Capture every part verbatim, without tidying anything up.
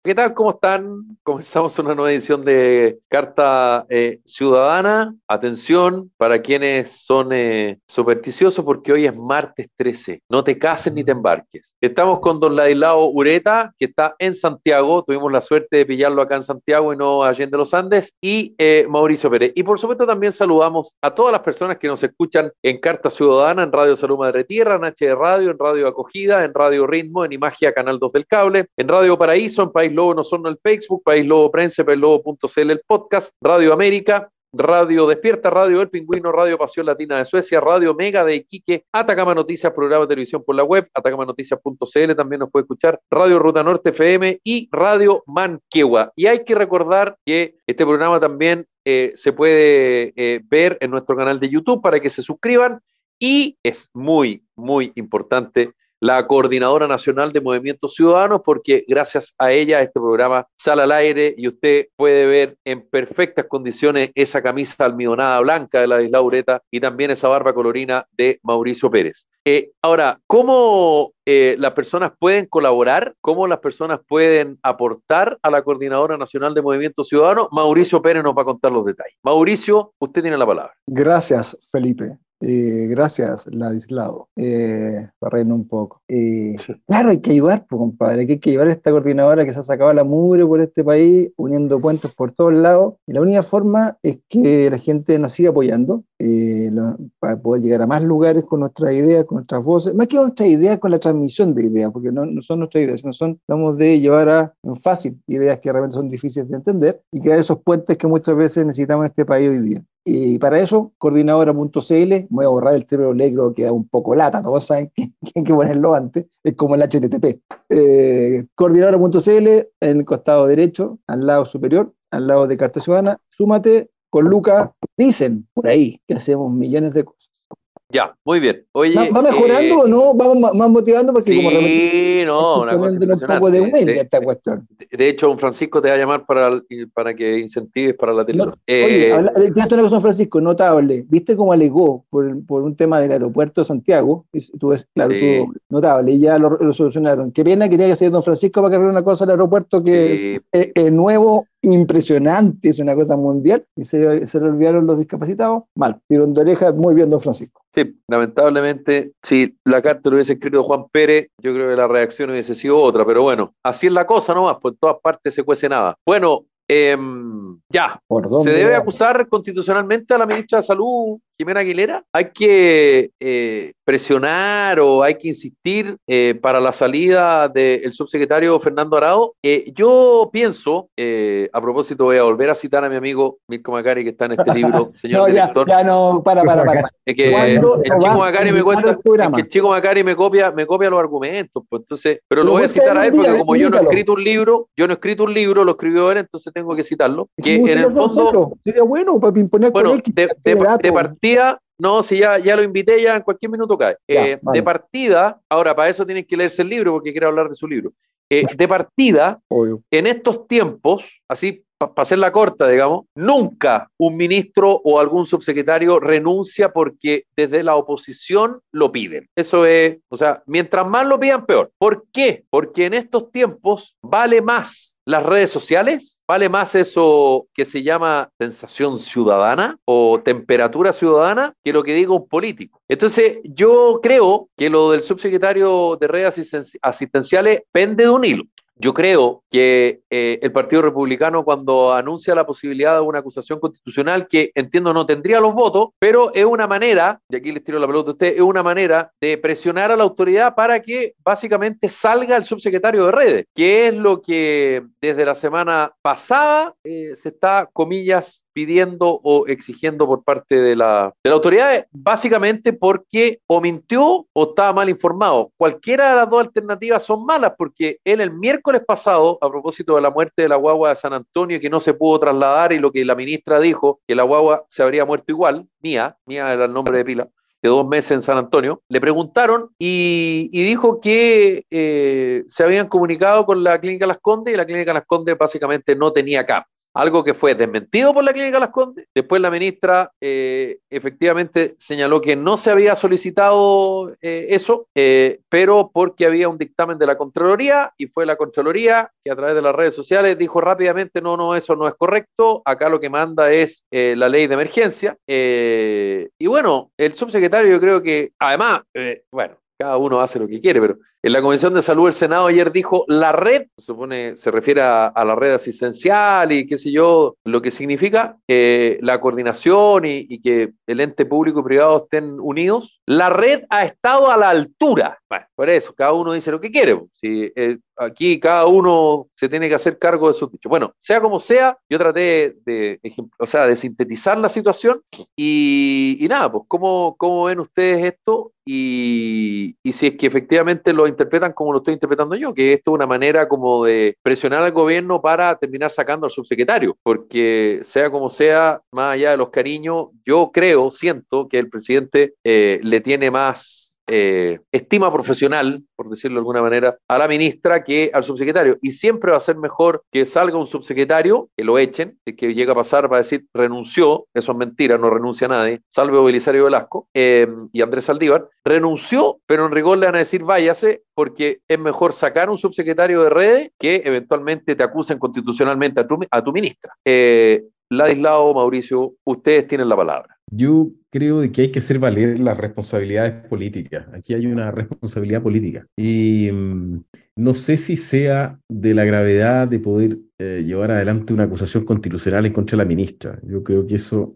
¿Qué tal? ¿Cómo están? Comenzamos una nueva edición de Carta eh, Ciudadana. Atención para quienes son eh, supersticiosos porque hoy es martes trece. No te cases ni te embarques. Estamos con don Ladislao Ureta, que está en Santiago. Tuvimos la suerte de pillarlo acá en Santiago y no allá en de los Andes. Y eh, Mauricio Pérez. Y por supuesto también saludamos a todas las personas que nos escuchan en Carta Ciudadana, en Radio Salud Madre Tierra, en H D Radio, en Radio Acogida, en Radio Ritmo, en Imagia Canal dos del Cable, en Radio Paraíso, en País Lobo No Son el Facebook, País Lobo Prensa, país lobo punto c l el podcast, Radio América, Radio Despierta, Radio El Pingüino, Radio Pasión Latina de Suecia, Radio Mega de Iquique, Atacama Noticias, programa de televisión por la web, atacama noticias punto c l también nos puede escuchar, Radio Ruta Norte F M y Radio Manquehua. Y hay que recordar que este programa también eh, se puede eh, ver en nuestro canal de YouTube para que se suscriban, y es muy, muy importante la Coordinadora Nacional de Movimientos Ciudadanos, porque gracias a ella este programa sale al aire y usted puede ver en perfectas condiciones esa camisa almidonada blanca de Ladislao Ureta y también esa barba colorina de Mauricio Pérez. Eh, ahora, ¿cómo eh, las personas pueden colaborar? ¿Cómo las personas pueden aportar a la Coordinadora Nacional de Movimientos Ciudadanos? Mauricio Pérez nos va a contar los detalles. Mauricio, usted tiene la palabra. Gracias, Felipe. Eh, gracias, Ladislao, eh, para reírnos un poco. Eh, Sí. Claro, hay que ayudar, pues, compadre, hay que ayudar a esta coordinadora que se ha sacado la mugre por este país, uniendo puentes por todos lados, y la única forma es que la gente nos siga apoyando, eh, lo, para poder llegar a más lugares con nuestras ideas, con nuestras voces, más que con nuestras ideas, con la transmisión de ideas, porque no, no son nuestras ideas, sino son, vamos de llevar a, en fácil, ideas que realmente son difíciles de entender, y crear esos puentes que muchas veces necesitamos en este país hoy día. Y para eso, coordinadora punto c l, voy a borrar el triple negro que da un poco lata, todos saben que, que hay que ponerlo antes, es como el H T T P. Eh, coordinadora punto c l, en el costado derecho, al lado superior, al lado de Carta Ciudadana, súmate con Luca, dicen por ahí que hacemos millones de cosas. Ya, muy bien. Oye, ¿Va, va mejorando eh, o no? Vamos ma- más motivando porque como sí, no, una cosa poniéndole un poco de impresionante. humilde a De, esta cuestión. de, de hecho, don Francisco te va a llamar para, para que incentives para la tele. No, oye, Eh, habla, tienes una cosa, San Francisco, notable. ¿Viste cómo alegó por, por un tema del aeropuerto de Santiago? Y tú ves, claro, sí, tú, notable, y ya lo, lo solucionaron. Qué pena que tenía que hacer don Francisco para cargar una cosa al aeropuerto que es, sí. es, es nuevo, impresionante, es una cosa mundial, y se, se le olvidaron los discapacitados. Mal, tirón de oreja, muy bien, don Francisco. Sí, lamentablemente, si la carta lo hubiese escrito Juan Pérez, yo creo que la reacción hubiese sido otra, pero bueno, así es la cosa nomás, pues en todas partes se cuece nada. Bueno, eh, ya, ¿Por ¿se dónde debe vamos? acusar constitucionalmente a la ministra de Salud, Jimena Aguilera? ¿Hay que eh, presionar o hay que insistir eh, para la salida del subsecretario Fernando Arao? Eh, yo pienso, eh, a propósito, voy a volver a citar a mi amigo Mirko Macari, que está en este libro, señor No, ya, director. ya no, para, para, para. Es que ¿Cuándo el lo chico vas a Macari me invitar cuenta, al es programa? que el chico Macari me copia, me copia los argumentos, pues entonces, pero lo Pero voy a cuéntale citar a un él porque día, como yo no he invítalo. escrito un libro, yo no he escrito un libro, lo escribió él, entonces tengo que citarlo. Es que Que me en gustaría el fondo, conocerlo. Sería bueno para imponer con bueno, él que de, de, tiene de datos. partida, no, si ya, ya lo invité, ya en cualquier minuto cae. Ya, Eh, de vale. partida, ahora para eso tienen que leerse el libro porque quiero hablar de su libro. Eh, de partida, Obvio. en estos tiempos, así para pa hacer la corta, digamos, nunca un ministro o algún subsecretario renuncia porque desde la oposición lo piden. Eso es, o sea, mientras más lo pidan, peor. ¿Por qué? Porque en estos tiempos vale más las redes sociales, vale más eso que se llama sensación ciudadana o temperatura ciudadana que lo que diga un político. Entonces, yo creo que lo del subsecretario de redes asistenciales pende de un hilo. Yo creo que eh, el Partido Republicano, cuando anuncia la posibilidad de una acusación constitucional, que entiendo no tendría los votos, pero es una manera, y aquí les tiro la pelota a usted, es una manera de presionar a la autoridad para que básicamente salga el subsecretario de redes, que es lo que desde la semana pasada eh, se está, comillas, pidiendo o exigiendo por parte de la, de la autoridad, básicamente porque o mintió o estaba mal informado. Cualquiera de las dos alternativas son malas, porque él el miércoles pasado, a propósito de la muerte de la guagua de San Antonio, que no se pudo trasladar, y lo que la ministra dijo, que la guagua se habría muerto igual, Mía, Mía era el nombre de pila, de dos meses en San Antonio, le preguntaron y, y dijo que eh, se habían comunicado con la Clínica Las Condes y la Clínica Las Condes básicamente no tenía camas. algo que fue desmentido por la Clínica Las Condes. Después la ministra eh, efectivamente señaló que no se había solicitado eh, eso, eh, pero porque había un dictamen de la Contraloría, y fue la Contraloría que a través de las redes sociales dijo rápidamente, no, no, eso no es correcto, acá lo que manda es eh, la ley de emergencia. Eh, y bueno, el subsecretario yo creo que, además, eh, bueno, cada uno hace lo que quiere, pero en la Comisión de Salud del Senado ayer dijo la red, se supone, se refiere a, a la red asistencial y qué sé yo, lo que significa eh, la coordinación y, y que el ente público y privado estén unidos. La red ha estado a la altura. Bueno, por eso, cada uno dice lo que quiere. Si, eh, aquí cada uno se tiene que hacer cargo de sus dichos. Bueno, sea como sea, yo traté de, de, o sea, de sintetizar la situación y, y nada, pues, ¿cómo, cómo ven ustedes esto? Y, y si es que efectivamente lo interpretan como lo estoy interpretando yo, que esto es una manera como de presionar al gobierno para terminar sacando al subsecretario, porque sea como sea, más allá de los cariños, yo creo, siento que el presidente eh, le tiene más Eh, estima profesional, por decirlo de alguna manera, a la ministra que al subsecretario, y siempre va a ser mejor que salga un subsecretario, que lo echen, que llega a pasar para decir renunció, eso es mentira, no renuncia a nadie, salvo Belisario Velasco eh, y Andrés Saldívar, renunció, pero en rigor le van a decir váyase, porque es mejor sacar un subsecretario de redes que eventualmente te acusen constitucionalmente a tu, a tu ministra. Eh, Ladislao, Mauricio, ustedes tienen la palabra. Yo creo de que hay que hacer valer las responsabilidades políticas. Aquí hay una responsabilidad política. Y mmm, no sé si sea de la gravedad de poder eh, llevar adelante una acusación constitucional en contra de la ministra. Yo creo que eso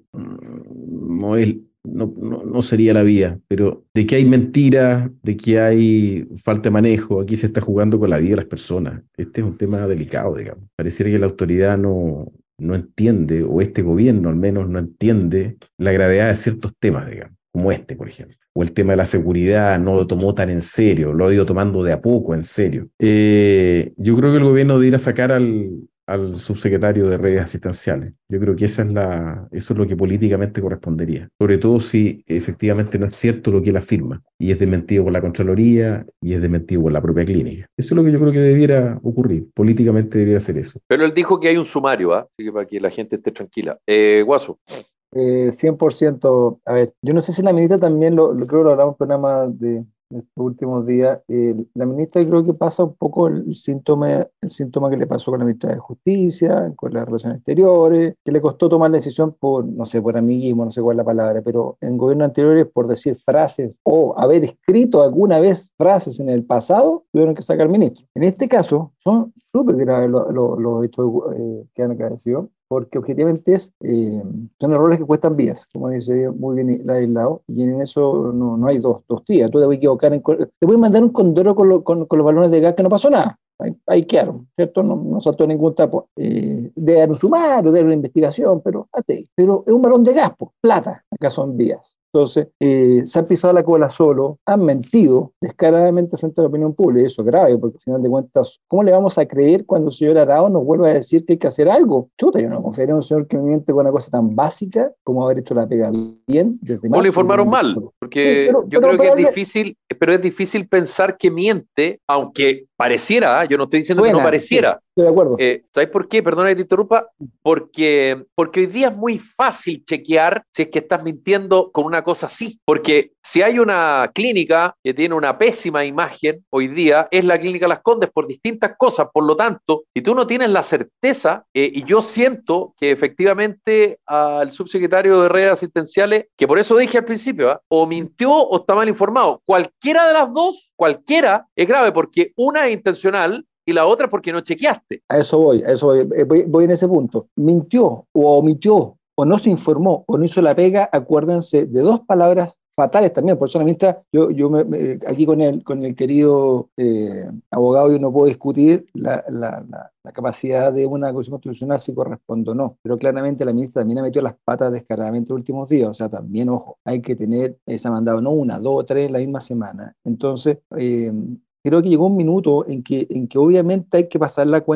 mmm, no es... No, no, no sería la vía, pero de que hay mentiras, de que hay falta de manejo, aquí se está jugando con la vida de las personas. Este es un tema delicado, digamos. Pareciera que la autoridad no, no entiende, o este gobierno al menos no entiende la gravedad de ciertos temas, digamos, como este, por ejemplo. O el tema de la seguridad no lo tomó tan en serio, lo ha ido tomando de a poco en serio. Eh, yo creo que el gobierno debería sacar al... al subsecretario de redes asistenciales. Yo creo que esa es la, eso es lo que políticamente correspondería. Sobre todo si efectivamente no es cierto lo que él afirma y es desmentido por la Contraloría y es desmentido por la propia clínica. Eso es lo que yo creo que debiera ocurrir. Políticamente debiera ser eso. Pero él dijo que hay un sumario, ¿ah? ¿eh? Así que para que la gente esté tranquila. Eh, Guaso. Eh, cien por ciento. A ver, yo no sé si la ministra también, lo, lo creo que lo hablamos en el programa de estos últimos días, eh, la ministra creo que pasa un poco el síntoma, el síntoma que le pasó con la ministra de Justicia, con las relaciones exteriores, que le costó tomar la decisión por, no sé, por amiguismo, no sé cuál es la palabra, pero en gobiernos anteriores por decir frases o haber escrito alguna vez frases en el pasado, tuvieron que sacar ministro. En este caso, son súper graves los lo, lo hechos eh, que han acaecido, porque objetivamente es, eh, son errores que cuestan vidas, como dice muy bien Ladislao, y en eso no, no hay dos, dos tías. Tú te puedes equivocar, en, te puedes mandar un condoro con, lo, con, con los balones de gas que no pasó nada. Ahí, ahí quedaron, ¿cierto? No, no saltó ningún tapo. Eh, de dar un sumario, de dar una investigación, pero hasta Pero es un balón de gas, pues, plata, acá son vías. Entonces, eh, se han pisado la cola solo, han mentido descaradamente frente a la opinión pública, y eso es grave, porque al final de cuentas, ¿cómo le vamos a creer cuando el señor Arao nos vuelva a decir que hay que hacer algo? Chuta, yo no confiaría en un señor que me miente con una cosa tan básica como haber hecho la pega bien. ¿Cómo le informaron mal? Porque sí, pero, yo pero, creo pero, que es difícil, pero es difícil pensar que miente, aunque pareciera, yo no estoy diciendo Buena, que no pareciera. Sí, estoy de acuerdo. Eh, ¿Sabes por qué? Perdona que te interrumpa. Porque, porque hoy día es muy fácil chequear si es que estás mintiendo con una cosa así. Porque si hay una clínica que tiene una pésima imagen hoy día, es la Clínica Las Condes por distintas cosas. Por lo tanto, si tú no tienes la certeza, eh, y yo siento que efectivamente al subsecretario de redes asistenciales, que por eso dije al principio, ¿eh? o mintió o está mal informado. Cualquiera de las dos, cualquiera, es grave porque una es intencional y la otra porque no chequeaste. A eso voy, a eso voy, voy, voy en ese punto. Mintió o omitió o no se informó o no hizo la pega, acuérdense de dos palabras fatales también. Por eso la ministra, yo, yo me, me, aquí con el, con el querido eh, abogado yo no puedo discutir la, la, la, la capacidad de una acusación constitucional si corresponde o no, pero claramente la ministra también ha metido las patas descaradamente en los últimos días, o sea, también, ojo, hay que tener, eh, se ha mandado no una, dos o tres en la misma semana. Entonces, eh, creo que llegó un minuto en que, en que obviamente hay que pasar la cuenta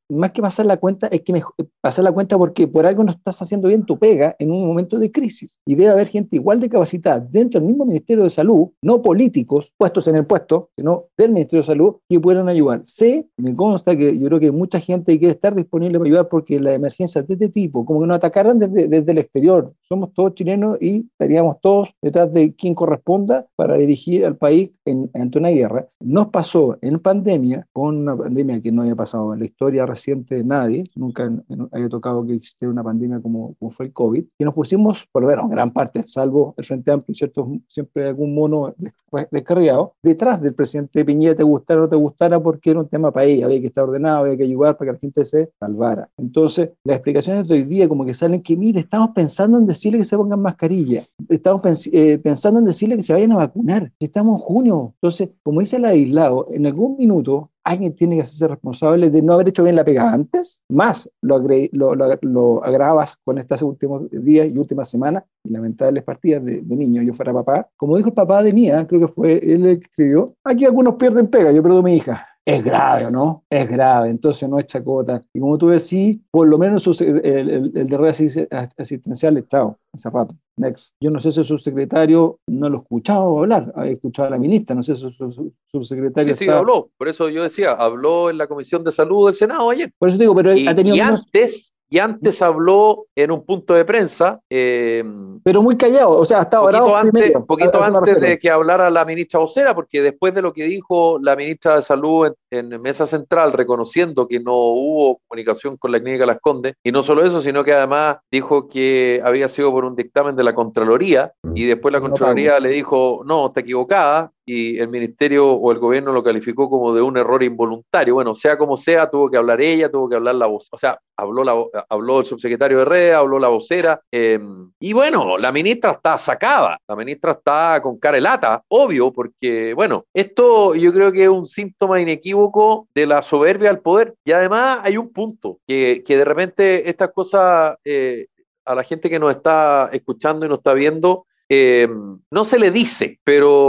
más que pasar la cuenta, es que mejor, pasar la cuenta porque por algo no estás haciendo bien tu pega en un momento de crisis. Y debe haber gente igual de capacitada dentro del mismo Ministerio de Salud, no políticos puestos en el puesto, sino del Ministerio de Salud, que puedan ayudar. Sé, me consta que yo creo que mucha gente quiere estar disponible para ayudar porque las emergencias de este tipo, como que nos atacaran desde, desde el exterior. Somos todos chilenos y estaríamos todos detrás de quien corresponda para dirigir al país en, ante una guerra. Nos pasó en pandemia, con una pandemia que no había pasado en la historia reciente de nadie, nunca había tocado que existiera una pandemia como, como fue el COVID, y nos pusimos, por lo menos gran parte, salvo el Frente Amplio, ¿cierto? Siempre hay algún mono descarriado, detrás del presidente Piñera, te gustara o no te gustara, porque era un tema país, había que estar ordenado, había que ayudar para que la gente se salvara. Entonces, las explicaciones de hoy día como que salen que, mire, estamos pensando en decirle que se pongan mascarilla, estamos pens eh, pensando en decirle que se vayan a vacunar, estamos en junio. Entonces, como dice el aislado, en algún minuto alguien tiene que hacerse responsable de no haber hecho bien la pega antes, más lo, lo, lo, lo agravas con estos últimos días y últimas semanas, y lamentables partidas de, de niños. Yo fuera papá, como dijo el papá de Mía, creo que fue él el que escribió, aquí algunos pierden pega, yo pierdo a mi hija. Es grave, ¿no? Es grave, entonces no es chacota. Y como tú decís, por lo menos el, el, el de red asistencial, chao, zapato, next. Yo no sé si el subsecretario no lo he escuchado hablar, he escuchado a la ministra, no sé si el subsecretario sí, está... sí, habló, por eso yo decía, habló en la Comisión de Salud del Senado ayer. Por eso digo, pero y, ha tenido y menos... antes... Y antes habló en un punto de prensa. Eh, pero muy callado, o sea, hasta ahora. Poquito antes, poquito antes de que hablara la ministra vocera, porque después de lo que dijo la ministra de Salud en, en Mesa Central, reconociendo que no hubo comunicación con la Clínica Las Condes, y no solo eso, sino que además dijo que había sido por un dictamen de la Contraloría, y después la Contraloría no le dijo, no, está equivocada, y el ministerio o el gobierno lo calificó como de un error involuntario. Bueno, sea como sea, tuvo que hablar ella, tuvo que hablar la voz, o sea, habló, la, habló el subsecretario de Redes, habló la vocera, eh, y bueno, la ministra está sacada, la ministra está con cara de lata, obvio, porque, bueno, esto yo creo que es un síntoma inequívoco de la soberbia al poder, y además hay un punto, que, que de repente estas cosas, eh, a la gente que nos está escuchando y nos está viendo, Eh, no se le dice,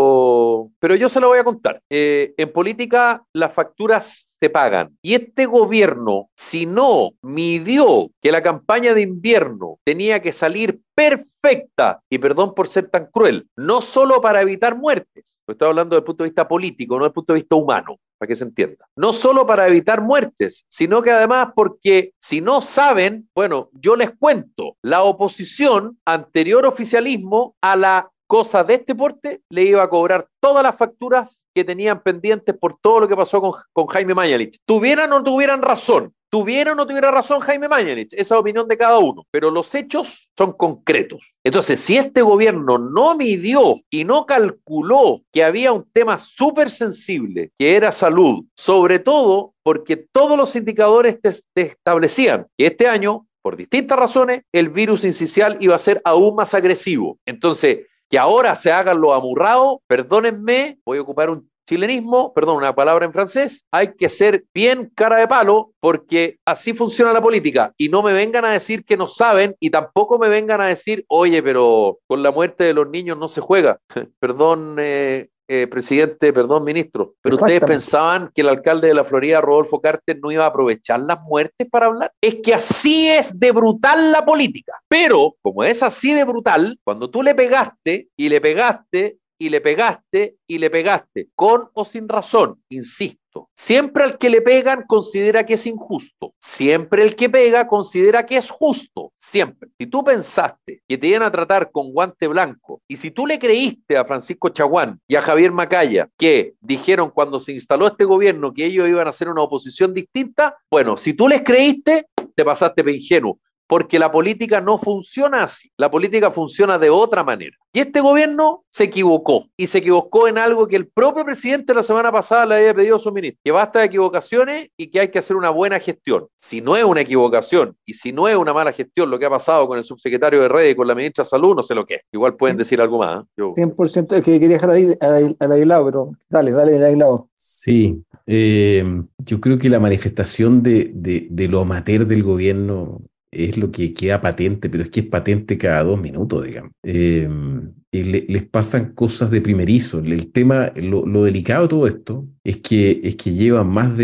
pero, pero yo se lo voy a contar. Eh, en política las facturas se pagan. Y este gobierno, si no midió que la campaña de invierno tenía que salir perfecta, y perdón por ser tan cruel, no solo para evitar muertes, estoy hablando desde el punto de vista político, no desde el punto de vista humano, para que se entienda. No solo para evitar muertes, sino que además porque si no saben, bueno, yo les cuento, la oposición, anterior oficialismo, a la cosa de este porte, le iba a cobrar todas las facturas que tenían pendientes por todo lo que pasó con, con Jaime Mañalich. Tuvieran o no tuvieran razón, tuviera o no tuviera razón Jaime Mañalich, esa es la opinión de cada uno, pero los hechos son concretos. Entonces, si este gobierno no midió y no calculó que había un tema súper sensible, que era salud, sobre todo porque todos los indicadores te, te establecían que este año, por distintas razones, el virus incisional iba a ser aún más agresivo. Entonces, que ahora se hagan los amurrados, perdónenme, voy a ocupar un chilenismo, perdón, una palabra en francés, hay que ser bien cara de palo porque así funciona la política y no me vengan a decir que no saben y tampoco me vengan a decir, oye, pero con la muerte de los niños no se juega. Perdón, eh, eh, presidente, perdón, ministro, pero ustedes pensaban que el alcalde de la Florida, Rodolfo Carter, no iba a aprovechar las muertes para hablar. Es que así es de brutal la política, pero como es así de brutal, cuando tú le pegaste y le pegaste y le pegaste y le pegaste, con o sin razón, insisto, siempre al que le pegan considera que es injusto, siempre el que pega considera que es justo, siempre. Si tú pensaste que te iban a tratar con guante blanco y si tú le creíste a Francisco Chaguán y a Javier Macaya que dijeron cuando se instaló este gobierno que ellos iban a hacer una oposición distinta, bueno, si tú les creíste, te pasaste de ingenuo. Porque la política no funciona así, la política funciona de otra manera. Y este gobierno se equivocó, y se equivocó en algo que el propio presidente la semana pasada le había pedido a su ministro, que basta de equivocaciones y que hay que hacer una buena gestión. Si no es una equivocación, y si no es una mala gestión lo que ha pasado con el subsecretario de Redes y con la ministra de Salud, no sé lo que es. Igual pueden decir algo más. ¿eh? Yo... cien por ciento es que quería dejar ahí al aislado, pero dale, dale, al aislado. Sí, eh, yo creo que la manifestación de, de, de lo amateur del gobierno es lo que queda patente, pero es que es patente cada dos minutos, digamos. Eh, le, les pasan cosas de primerizo. El tema, lo, lo delicado de todo esto es que, es que llevan más de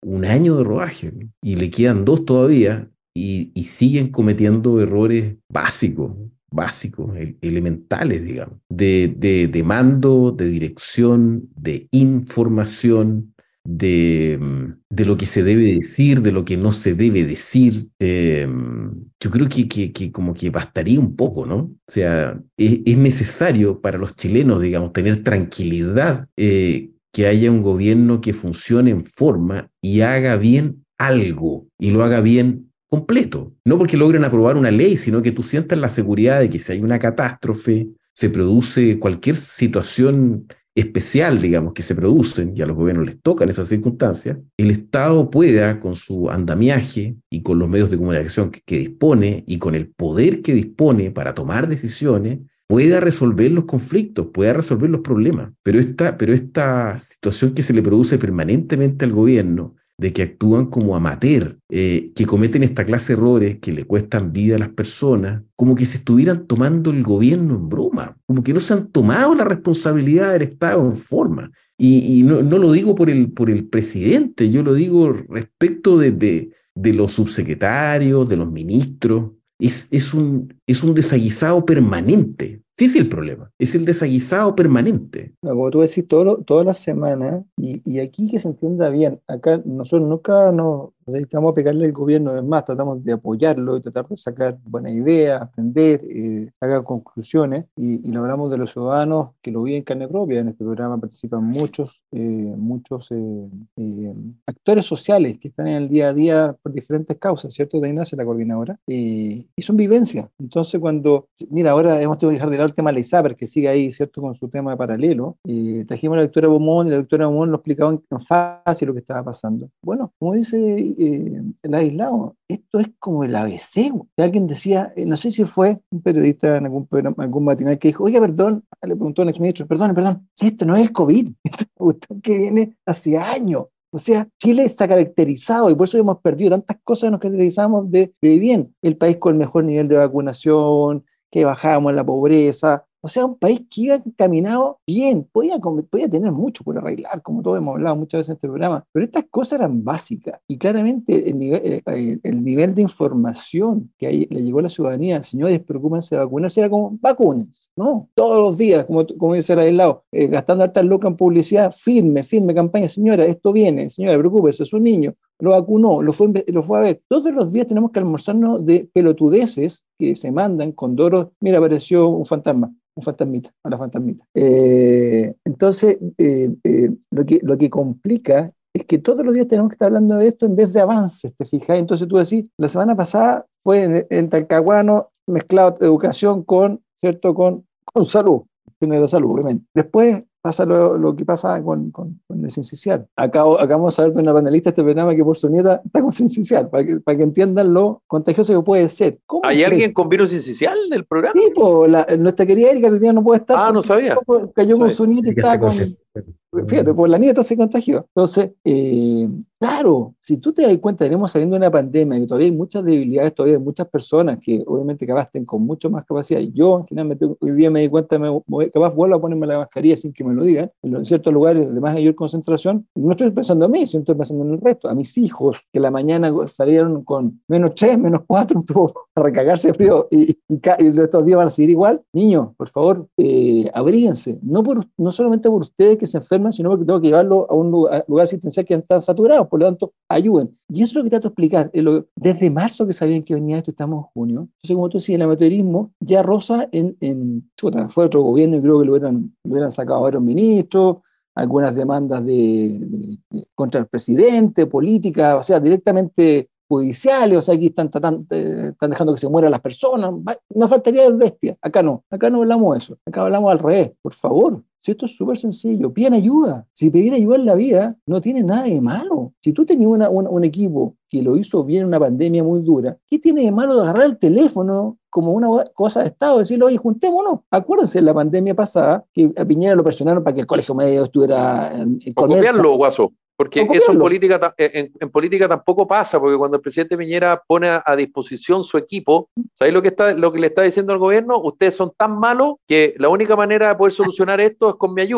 un año de rodaje, ¿no? Y le quedan dos todavía y, y siguen cometiendo errores básicos, básicos, el- elementales, digamos, de, de, de mando, de dirección, de información, de, mm, de lo que se debe decir, de lo que no se debe decir. Eh, yo creo que, que, que como que bastaría un poco, ¿no? O sea, es, es necesario para los chilenos, digamos, tener tranquilidad, eh, que haya un gobierno que funcione en forma y haga bien algo, y lo haga bien completo. No porque logren aprobar una ley, sino que tú sientas la seguridad de que si hay una catástrofe, se produce cualquier situación especial, digamos, que se producen, y a los gobiernos les tocan esas circunstancias, el Estado pueda, con su andamiaje y con los medios de comunicación que, que dispone y con el poder que dispone para tomar decisiones, pueda resolver los conflictos, pueda resolver los problemas. Pero esta, pero esta situación que se le produce permanentemente al gobierno, de que actúan como amateur, eh, que cometen esta clase de errores que le cuestan vida a las personas, como que se estuvieran tomando el gobierno en broma, como que no se han tomado la responsabilidad del Estado en forma. Y, y no, no lo digo por el, por el presidente, yo lo digo respecto de, de, de los subsecretarios, de los ministros. Es, es un, es un desaguisado permanente. Sí, es el problema. Es el desaguisado permanente. No, como tú decís, todo lo- todas las semanas, y, y aquí que se entienda bien, acá nosotros nunca nos nos dedicamos a pegarle al gobierno, es más, tratamos de apoyarlo y tratar de sacar buenas ideas, aprender, eh, sacar conclusiones, y, y lo hablamos de los ciudadanos que lo viven en carne propia. En este programa participan muchos, eh, muchos eh, eh, actores sociales que están en el día a día por diferentes causas, ¿cierto? De ahí nace la coordinadora, y, y son vivencias. Entonces, cuando, mira, ahora hemos tenido que dejar de lado el tema de la ISAPRES, que sigue ahí, ¿cierto? Con su tema paralelo. Y trajimos a la doctora Beaumont, y la doctora Beaumont lo explicaba en en fácil lo que estaba pasando. Bueno, como dice eh, el aislado, esto es como el A B C. Alguien decía, eh, no sé si fue un periodista en algún, programa, algún matinal, que dijo, oiga, perdón, le preguntó a un exministro, perdón, perdón, si esto no es COVID, esto es una cuestión que viene hace años. O sea, Chile está caracterizado, y por eso hemos perdido tantas cosas que nos caracterizamos de, de bien. El país con el mejor nivel de vacunación, que bajábamos la pobreza. O sea, un país que iba encaminado bien, podía, podía tener mucho por arreglar, como todos hemos hablado muchas veces en este programa, pero estas cosas eran básicas, y claramente el nivel, el, el nivel de información que ahí le llegó a la ciudadanía, señores, preocúpense de vacunarse, era como, vacunes, ¿no? Todos los días, como, como dice el aislado, eh, gastando hartas lucas en publicidad, firme, firme campaña, señora, esto viene, señora, preocúpese, es un niño, lo vacunó, lo fue, lo fue a ver. Todos los días tenemos que almorzarnos de pelotudeces que se mandan con doros. Mira, apareció un fantasma, un fantasmita, una fantasmita. Eh, entonces, eh, eh, lo, que, lo que complica es que todos los días tenemos que estar hablando de esto en vez de avances, ¿te fijas? Entonces tú decís, la semana pasada fue en, en Talcahuano mezclado educación con, ¿cierto? Con, con salud, de la salud, obviamente. Después pasa lo, lo que pasa con, con, con el Ciencial. Acabo, acabamos de saber de una panelista de este programa que por su nieta está con Ciencial, para que, para que entiendan lo contagioso que puede ser. ¿Cómo ¿Hay crees? alguien con virus incisional del programa? Sí, pues, la, nuestra querida Erika, que hoy día no puede estar Ah, no porque sabía. cayó No con sabía. su nieta y Hay que estar estaba con, consciente. fíjate, pues la nieta se contagió. Entonces, eh, claro, si tú te das cuenta, tenemos saliendo de una pandemia, que todavía hay muchas debilidades, todavía hay muchas personas que obviamente capaz estén con mucho más capacidad. Y yo, al final, me tengo- hoy día me di cuenta, me, me- capaz vuelvo a ponerme la mascarilla sin que me lo digan, en ciertos lugares de más mayor concentración. No estoy pensando a mí, sino estoy pensando en el resto. A mis hijos, que la mañana salieron con menos tres, menos cuatro, para recagarse de frío, y, y, y estos días van a seguir igual. Niños, por favor, eh, abríguense. No, por, no solamente por ustedes que se enferman, sino porque tengo que llevarlo a un lugar, lugar asistencial que están saturados, por lo tanto, ayuden. Y eso es lo que trato de explicar. Lo, desde marzo que sabían que venía esto, estamos en junio. Entonces, como tú decías, el amateurismo ya rosa en, en chuta, fue otro gobierno y creo que lo hubieran, lo hubieran sacado a varios ministros, algunas demandas de, de, de, contra el presidente, política, o sea, directamente judiciales, o sea, aquí están, están, están dejando que se mueran las personas, no faltaría el bestia, acá no, acá no hablamos de eso, acá hablamos al revés, por favor. Si esto es súper sencillo, piden ayuda. Si pedir ayuda en la vida no tiene nada de malo. Si tú tenías una, una, un equipo que lo hizo bien en una pandemia muy dura, ¿qué tiene de malo de agarrar el teléfono como una cosa de Estado? Decirle, oye, juntémonos. Acuérdense, en la pandemia pasada, que a Piñera lo presionaron para que el colegio medio estuviera en, en O copiarlo, Guaso. Porque eso en política, en, en política tampoco pasa, porque cuando el presidente Piñera pone a, a disposición su equipo, ¿sabéis lo que está, lo que le está diciendo al gobierno? Ustedes son tan malos que la única manera de poder solucionar esto es con mi ayuda.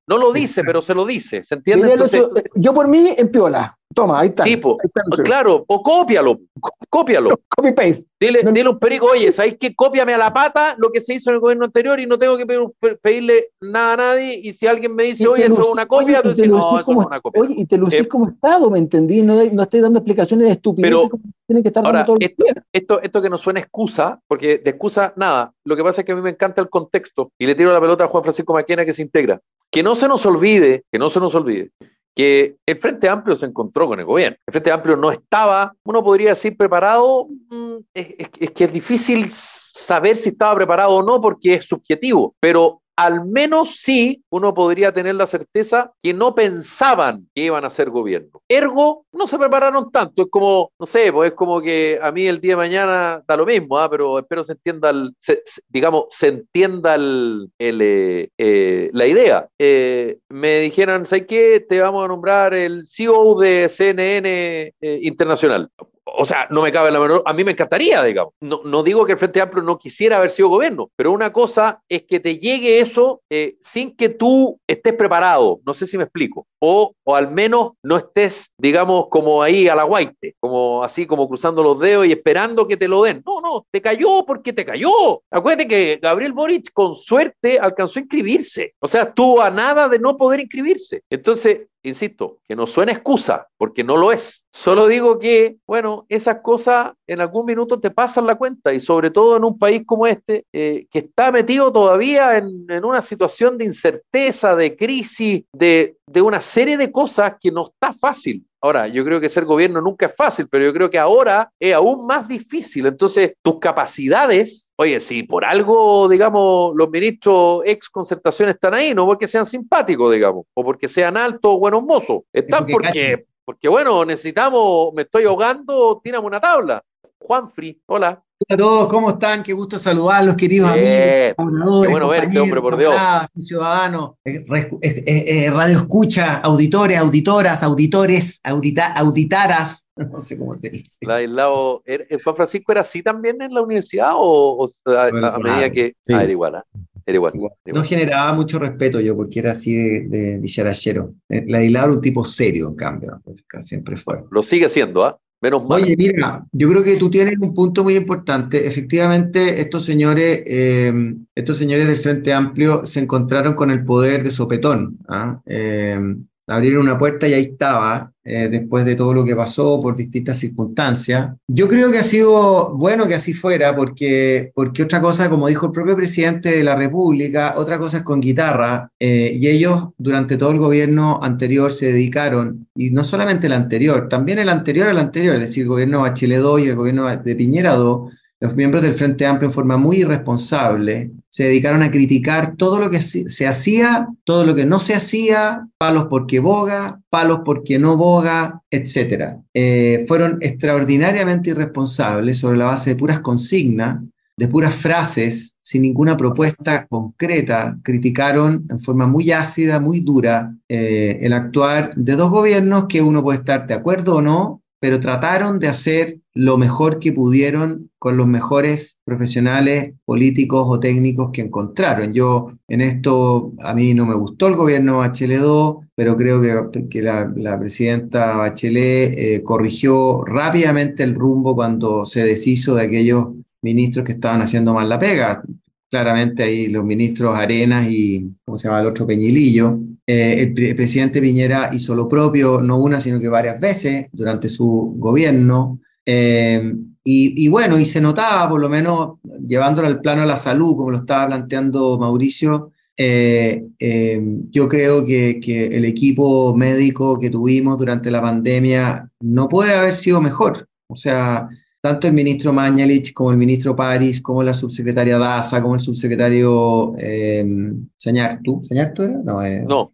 No lo dice, pero se lo dice. ¿Se entiende? Dinero, Entonces, eso, eh, yo por mí, en piola. Toma, ahí está. sí, po, Ahí está, claro, o cópialo, cópialo. copy paste. Dile, No, dile un perico, oye, ¿sabes qué? Cópiame a la pata lo que se hizo en el gobierno anterior y no tengo que pedir- pe- pedirle nada a nadie. Y si alguien me dice, y oye, te eso es lucí- una copia, oye, tú y te dices, no, lucís eso no como, es una copia. oye, y te lucís Eh, como Estado, ¿me entendí? No, no estáis dando explicaciones de estupideces pero como tienen que estar dando ahora, todos los esto, días. esto, esto que no suena excusa, porque de excusa, nada. Lo que pasa es que a mí me encanta el contexto y le tiro la pelota a Juan Francisco Maquena que se integra. Que no se nos olvide, que no se nos olvide, que el Frente Amplio se encontró con el gobierno. El Frente Amplio no estaba, uno podría decir preparado, mm, es, es, es que es difícil saber si estaba preparado o no porque es subjetivo, pero al menos sí uno podría tener la certeza que no pensaban que iban a ser gobierno. Ergo, no se prepararon tanto. Es como, no sé, pues es como que a mí el día de mañana da lo mismo, ¿eh? Pero espero se entienda, el, se, se, digamos, se entienda el, el, eh, eh, la idea. Eh, me dijeran, ¿sabes qué? Te vamos a nombrar el C E O de C N N eh, Internacional. O sea, no me cabe la menor, a mí me encantaría, digamos. No, no digo que el Frente Amplio no quisiera haber sido gobierno, pero una cosa es que te llegue eso eh, sin que tú estés preparado, no sé si me explico, o, o al menos no estés, digamos, como ahí a la guaite, como así como cruzando los dedos y esperando que te lo den. No, no, te cayó porque te cayó. Acuérdate que Gabriel Boric con suerte alcanzó a inscribirse, o sea, estuvo a nada de no poder inscribirse. Entonces, insisto, que no suena excusa, porque no lo es. Solo digo que, bueno, esas cosas en algún minuto te pasan la cuenta, y sobre todo en un país como este, eh, que está metido todavía en, en una situación de incerteza, de crisis, de, de una serie de cosas que no está fácil. Ahora, yo creo que ser gobierno nunca es fácil, pero yo creo que ahora es aún más difícil. Entonces, tus capacidades, oye, si por algo, digamos, los ministros ex concertación están ahí, no porque sean simpáticos, digamos, o porque sean altos o buenos mozos, están porque, porque, bueno, necesitamos, me estoy ahogando, tírame una tabla. Juanfri, hola. Hola a todos, ¿cómo están? Qué gusto saludarlos, queridos Bien. amigos, colaboradores, Qué bueno verte, hombre, por Dios. ciudadanos, eh, eh, eh, radio escucha, auditores, auditoras, auditores, audita, auditaras, no sé cómo se dice. La del lado, ¿el Juan Francisco era así también en la universidad o, o a, a, a medida que... Sí. Ah, era igual, ¿eh? Era igual, era igual. No generaba mucho respeto yo porque era así de, de dicharachero. La de Hilar un tipo serio, en cambio, siempre fue. Lo sigue siendo, ¿ah? ¿eh? Menos mal. Oye, mira, yo creo que tú tienes un punto muy importante. Efectivamente, estos señores, eh, estos señores del Frente Amplio se encontraron con el poder de sopetón, ¿ah? Eh, abrieron una puerta y ahí estaba, eh, después de todo lo que pasó por distintas circunstancias. Yo creo que ha sido bueno que así fuera, porque, porque otra cosa, como dijo el propio presidente de la República, otra cosa es con guitarra, eh, y ellos durante todo el gobierno anterior se dedicaron, y no solamente el anterior, también el anterior al anterior, es decir, el gobierno Bachelet dos y el gobierno de Piñera dos, los miembros del Frente Amplio en forma muy irresponsable se dedicaron a criticar todo lo que se hacía, todo lo que no se hacía, palos porque boga, palos porque no boga, etcétera. Eh, fueron extraordinariamente irresponsables sobre la base de puras consignas, de puras frases, sin ninguna propuesta concreta. Criticaron en forma muy ácida, muy dura, eh, el actuar de dos gobiernos que uno puede estar de acuerdo o no, pero trataron de hacer lo mejor que pudieron con los mejores profesionales políticos o técnicos que encontraron. Yo en esto, a mí no me gustó el gobierno Bachelet dos, pero creo que, que la, la presidenta Bachelet eh, corrigió rápidamente el rumbo cuando se deshizo de aquellos ministros que estaban haciendo mal la pega. Claramente ahí los ministros Arenas y, ¿cómo se llama el otro? Peñilillo. Eh, el, pre el presidente Piñera hizo lo propio, no una, sino que varias veces durante su gobierno. Eh, y, y bueno, y se notaba, por lo menos llevándolo al plano de la salud, como lo estaba planteando Mauricio, eh, eh, yo creo que, que el equipo médico que tuvimos durante la pandemia no puede haber sido mejor. O sea, tanto el ministro Mañalich como el ministro París, como la subsecretaria Daza, como el subsecretario eh, Sañartu. ¿Sañartu era? No. Eh, no.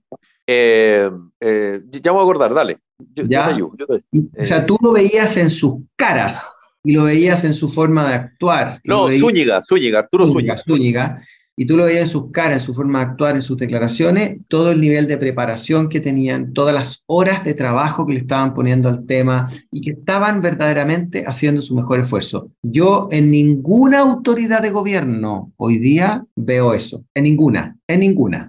Eh, eh, ya me voy a acordar, dale. Yo, ¿Ya? yo te ayudo. Yo te, y, eh, o sea, tú lo veías en sus caras y lo veías en su forma de actuar. Y no, veías, Zúñiga, Zúñiga, Arturo Zúñiga. Zúñiga. Y tú lo veías en sus caras, en su forma de actuar, en sus declaraciones, todo el nivel de preparación que tenían, todas las horas de trabajo que le estaban poniendo al tema y que estaban verdaderamente haciendo su mejor esfuerzo. Yo en ninguna autoridad de gobierno hoy día veo eso, en ninguna, en ninguna.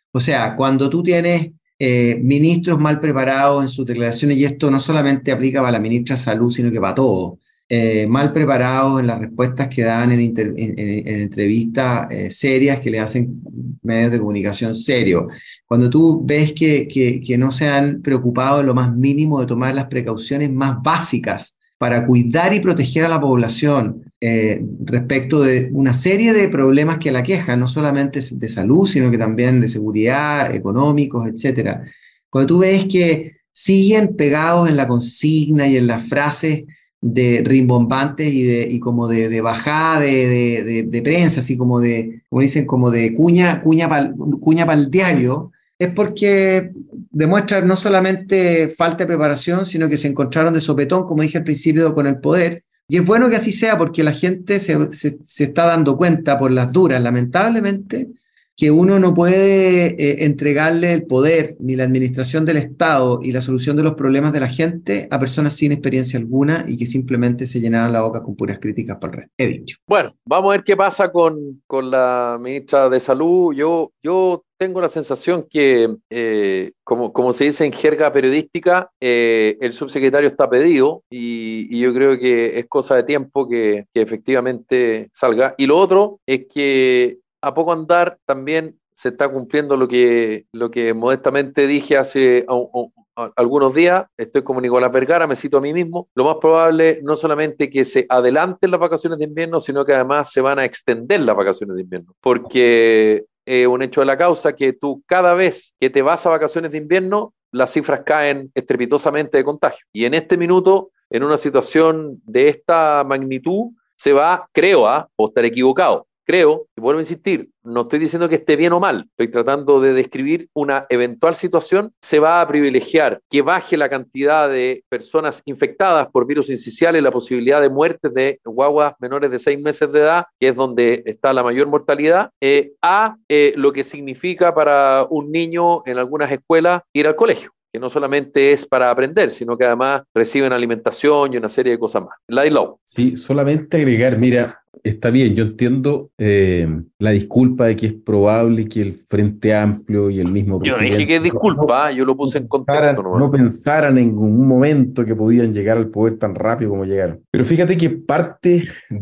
O sea, cuando tú tienes eh, ministros mal preparados en sus declaraciones, y esto no solamente aplica para la ministra de Salud, sino que para todo, eh, mal preparados en las respuestas que dan en, inter- en, en- en entrevistas eh, serias que le hacen medios de comunicación serios. Cuando tú ves que, que, que no se han preocupado en lo más mínimo de tomar las precauciones más básicas para cuidar y proteger a la población eh, respecto de una serie de problemas que la quejan, no solamente de salud, sino que también de seguridad, económicos, etcétera. Cuando tú ves que siguen pegados en la consigna y en las frases de rimbombantes y, de, y como de, de bajada de, de, de, de prensa, así como de, como dicen, como de cuña, cuña para cuña el diario, es porque demuestran no solamente falta de preparación, sino que se encontraron de sopetón, como dije al principio, con el poder. Y es bueno que así sea porque la gente se, se, se está dando cuenta por las duras, lamentablemente, que uno no puede eh, entregarle el poder ni la administración del Estado y la solución de los problemas de la gente a personas sin experiencia alguna y que simplemente se llenaban la boca con puras críticas para el resto. He dicho. Bueno, vamos a ver qué pasa con, con la ministra de Salud. Yo, yo tengo la sensación que, eh, como, como se dice en jerga periodística, eh, el subsecretario está pedido y, y yo creo que es cosa de tiempo que, que efectivamente salga. Y lo otro es que a poco andar también se está cumpliendo lo que, lo que modestamente dije hace a, a, a, algunos días. Estoy como Nicolás Vergara, me cito a mí mismo. Lo más probable no solamente que se adelanten las vacaciones de invierno, sino que además se van a extender las vacaciones de invierno, porque es eh, un hecho de la causa que tú cada vez que te vas a vacaciones de invierno, las cifras caen estrepitosamente de contagio. Y en este minuto, en una situación de esta magnitud, se va, creo, ¿ah? O estar equivocado, creo, y vuelvo a insistir, no estoy diciendo que esté bien o mal, estoy tratando de describir una eventual situación, se va a privilegiar que baje la cantidad de personas infectadas por virus incisional y la posibilidad de muertes de guaguas menores de seis meses de edad, que es donde está la mayor mortalidad, eh, a eh, lo que significa para un niño en algunas escuelas ir al colegio, que no solamente es para aprender, sino que además reciben alimentación y una serie de cosas más. Ladislau. Sí, solamente agregar, mira, está bien, yo entiendo eh, la disculpa de que es probable que el Frente Amplio y el mismo Yo no presidente dije que es disculpa, no, yo lo no puse en pensaran, contexto nomás. no pensaran en ningún momento que podían llegar al poder tan rápido como llegaron. Pero fíjate que parte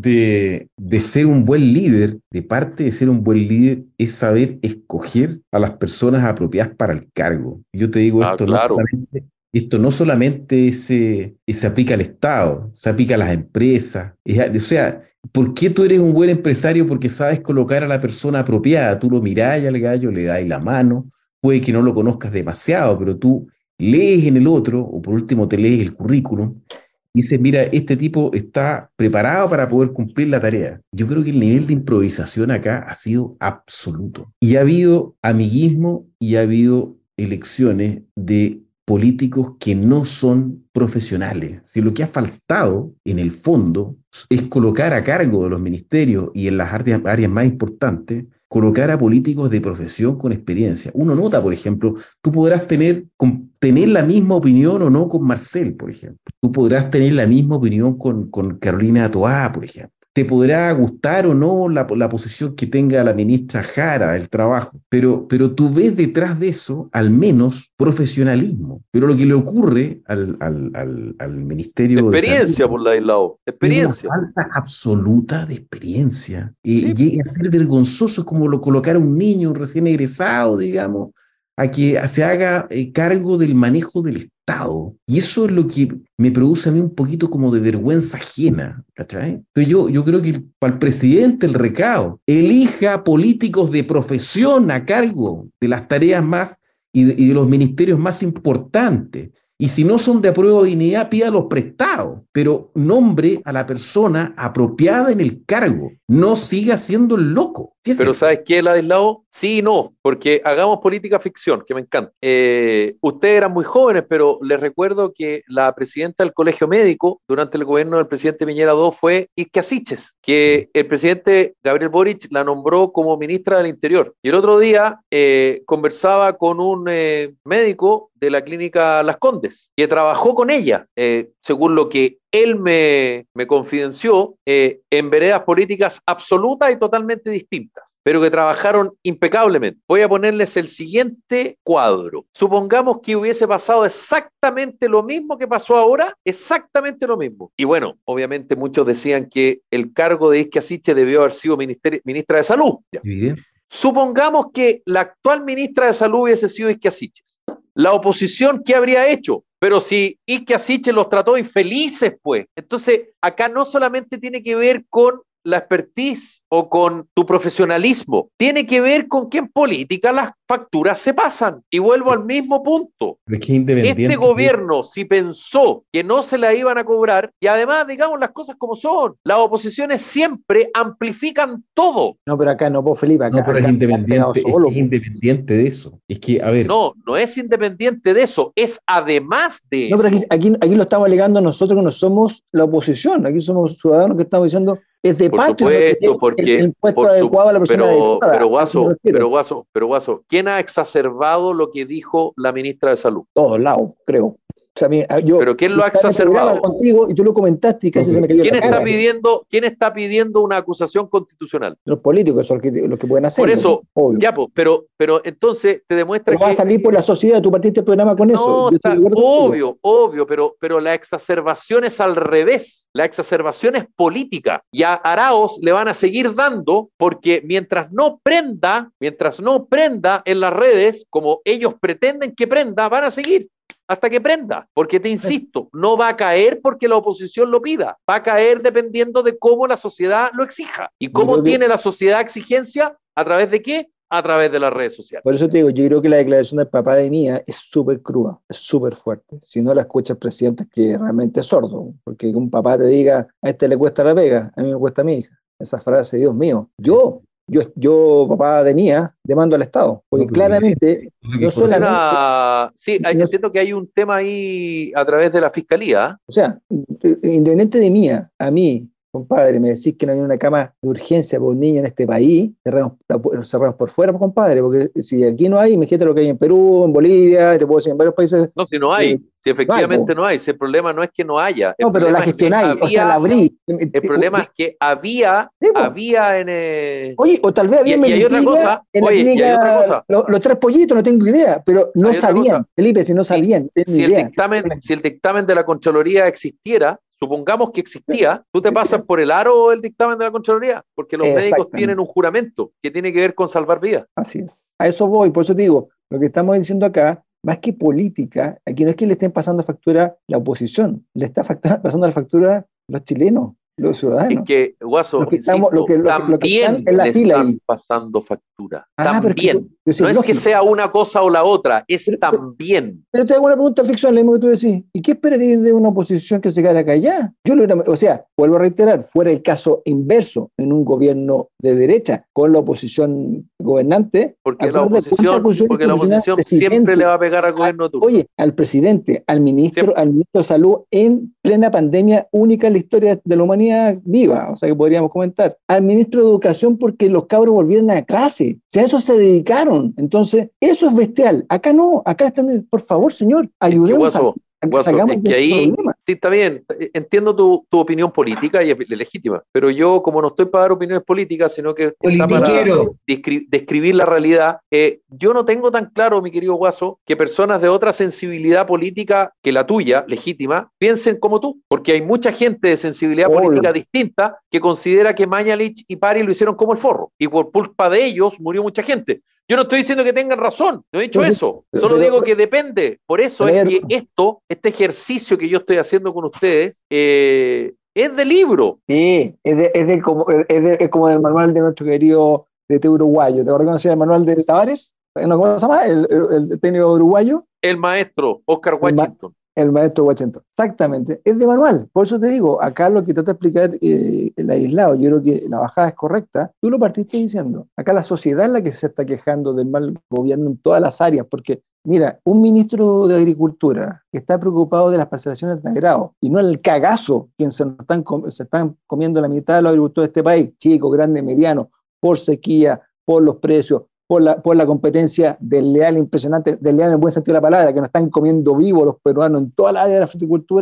de, de ser un buen líder, de parte de ser un buen líder, es saber escoger a las personas apropiadas para el cargo. Yo te digo Ah, esto, no claro. solamente esto no solamente se, se aplica al Estado, se aplica a las empresas. Es, o sea, ¿por qué tú eres un buen empresario? Porque sabes colocar a la persona apropiada. Tú lo mirás al gallo, le das la mano, puede que no lo conozcas demasiado, pero tú lees en el otro, o por último te lees el currículum, y dices, mira, este tipo está preparado para poder cumplir la tarea. Yo creo que el nivel de improvisación acá ha sido absoluto. Y ha habido amiguismo y ha habido elecciones de políticos que no son profesionales. Si lo que ha faltado, en el fondo, es colocar a cargo de los ministerios y en las áreas, áreas más importantes, colocar a políticos de profesión con experiencia. Uno nota, por ejemplo, tú podrás tener, con, tener la misma opinión o no con Marcel, por ejemplo. Tú podrás tener la misma opinión con, con Carolina Toá, por ejemplo. Te podrá gustar o no la, la posición que tenga la ministra Jara del trabajo, pero, pero tú ves detrás de eso al menos profesionalismo. Pero lo que le ocurre al, al, al, al Ministerio de Salud Experiencia por Ladislau, es una experiencia. falta absoluta de experiencia. Y Sí. llega a ser vergonzoso como lo colocar a un niño, un recién egresado, digamos, a que se haga eh, cargo del manejo del Estado. Y eso es lo que me produce a mí un poquito como de vergüenza ajena, ¿cachai? Entonces yo, yo creo que para el presidente el recado, elija políticos de profesión a cargo de las tareas más y de, y de los ministerios más importantes. Y si no son de apruebo de dignidad, pídalos prestados, pero nombre a la persona apropiada en el cargo. No siga siendo el loco. Pero ¿sabes qué, Ladislau? Sí y no, porque hagamos política ficción, que me encanta. Eh, ustedes eran muy jóvenes, pero les recuerdo que la presidenta del Colegio Médico durante el gobierno del presidente Piñera segundo fue Isquia Siches, que el presidente Gabriel Boric la nombró como ministra del Interior. Y el otro día eh, conversaba con un eh, médico de la clínica Las Condes, que trabajó con ella, eh, según lo que él me, me confidenció, eh, en veredas políticas absolutas y totalmente distintas, pero que trabajaron impecablemente. Voy a ponerles el siguiente cuadro. Supongamos que hubiese pasado exactamente lo mismo que pasó ahora, exactamente lo mismo. Y bueno, obviamente muchos decían que el cargo de Isquia Siche debió haber sido ministra de Salud. Ya. Supongamos que la actual ministra de Salud hubiese sido Isquia Siches. La oposición, ¿qué habría hecho? Pero si Isquia Siche los trató infelices, pues. Entonces, acá no solamente tiene que ver con la expertise o con tu profesionalismo, tiene que ver con que en política las facturas se pasan. Y vuelvo al mismo punto. Es que independiente este gobierno, si pensó que no se la iban a cobrar, y además, digamos las cosas como son, las oposiciones siempre amplifican todo. No, pero acá no, pues Felipe, acá, no, pero acá es independiente, solo, es que es independiente de eso. Es que, a ver. No, no es independiente de eso, es además de no, eso. pero aquí, aquí, aquí lo estamos alegando nosotros que no somos la oposición, aquí somos ciudadanos que estamos diciendo es de por patria, supuesto, el, porque el impuesto por adecuado su, a la persona pero, adecuada. pero Guaso, pero Guaso, pero Guaso, ¿quién ha exacerbado lo que dijo la ministra de Salud? Todos lados, creo. O sea, yo, pero ¿quién lo ha exacerbado? Contigo, y tú lo comentaste y casi okay. se me cayó ¿Quién la está cara. pidiendo, ¿Quién está pidiendo una acusación constitucional? Los políticos son los que, los que pueden hacerlo. Por eso, obvio. ya, pues, pero, pero entonces te demuestra pero que... va a salir por la sociedad, tú partiste el programa con no, eso. Yo está, obvio, obvio, pero, pero la exacerbación es al revés. La exacerbación es política. Y a Arauz le van a seguir dando porque mientras no prenda, mientras no prenda en las redes, como ellos pretenden que prenda, van a seguir. Hasta que prenda, porque te insisto, no va a caer porque la oposición lo pida, va a caer dependiendo de cómo la sociedad lo exija. ¿Y cómo tiene la sociedad exigencia? ¿A través de qué? A través de las redes sociales. Por eso te digo, yo creo que la declaración del papá de Mía es súper cruda, es súper fuerte. Si no la escucha el presidente es que realmente es sordo, porque un papá te diga, a este le cuesta la pega, a mí me cuesta a mi hija. Esa frase, Dios mío, yo... Yo, yo, papá de Mía, demando al Estado, porque no, claramente no solamente... Una... Sí, hay, no, entiendo que hay un tema ahí a través de la Fiscalía. O sea, independiente de Mía, a mí, compadre, me decís que no hay una cama de urgencia por un niño en este país, cerramos, cerramos por fuera, compadre, porque si aquí no hay, imagínate lo que hay en Perú, en Bolivia, te puedo decir en varios países. No, si no hay, eh, si efectivamente no hay, no hay, si el problema no es que no haya. No, pero la gestionáis, había, o sea, la abrí. El problema es que había, sí, había en... Eh, oye, o tal vez había y, y hay otra cosa, en la oye, clínica, y hay otra cosa. Los, los tres pollitos, no tengo idea, pero no sabían, Felipe, si no sabían. Si, si, el dictamen, si el dictamen de la Contraloría existiera, supongamos que existía, tú te pasas por el aro el dictamen de la Contraloría, porque los médicos tienen un juramento que tiene que ver con salvar vidas. Así es. A eso voy, por eso te digo, lo que estamos diciendo acá, más que política, aquí no es que le estén pasando factura la oposición, le está pasando la factura los chilenos, los ciudadanos. Es que, Guaso, lo que estamos, insisto, lo que, lo, también lo que están en la le fila están ahí. pasando factura. Ah, también. Que, yo, yo no es lógico. que sea una cosa o la otra, es pero, también. Pero te hago una pregunta ficción, lo mismo que tú decís. ¿Y qué esperarías de una oposición que se quedara callada? Yo lo era, o sea, vuelvo a reiterar, fuera el caso inverso en un gobierno de derecha con la oposición gobernante. Porque la oposición, porque la oposición siempre le va a pegar al gobierno turno. Oye, al presidente, al ministro, siempre. al ministro de Salud en plena pandemia única en la historia de la humanidad viva, o sea que podríamos comentar. Al ministro de Educación porque los cabros volvieron a clase. Si a eso se dedicaron. Entonces, eso es bestial. Acá no, acá están, por favor, señor, ayudemos es que, Guaso, a, a que Guaso, salgamos es que de ahí, este problema. Sí, está bien, entiendo tu, tu opinión política y es legítima, pero yo, como no estoy para dar opiniones políticas, sino que está para descri describir la realidad, eh, yo no tengo tan claro, mi querido Guaso, que personas de otra sensibilidad política que la tuya, legítima, piensen como tú, porque hay mucha gente de sensibilidad oh, política distinta que considera que Mañalich y Pari lo hicieron como el forro, y por culpa de ellos murió mucha gente. Yo no estoy diciendo que tengan razón, no he dicho pero, eso, solo pero, digo que depende. Por eso es que esto, este ejercicio que yo estoy haciendo con ustedes, eh, es de libro. Sí, es, de, es, de como, es, de, es como del manual de nuestro querido de T uruguayo. ¿Te acuerdas cómo se llama el manual de Tavares? ¿No, ¿Cómo se llama? El, el, el técnico uruguayo. El maestro, Oscar Washington. El maestro Washington. Exactamente. Es de manual. Por eso te digo, acá lo que trata de explicar eh, el aislado, yo creo que la bajada es correcta. Tú lo partiste diciendo. Acá la sociedad es la que se está quejando del mal gobierno en todas las áreas, porque mira, un ministro de Agricultura que está preocupado de las parcelaciones de agrado y no el cagazo quien se están, se están comiendo la mitad de los agricultores de este país, chicos, grandes, medianos, por sequía, por los precios, Por la, por la competencia desleal impresionante, desleal en el buen sentido de la palabra, que nos están comiendo vivos los peruanos en toda la área de la fruticultura,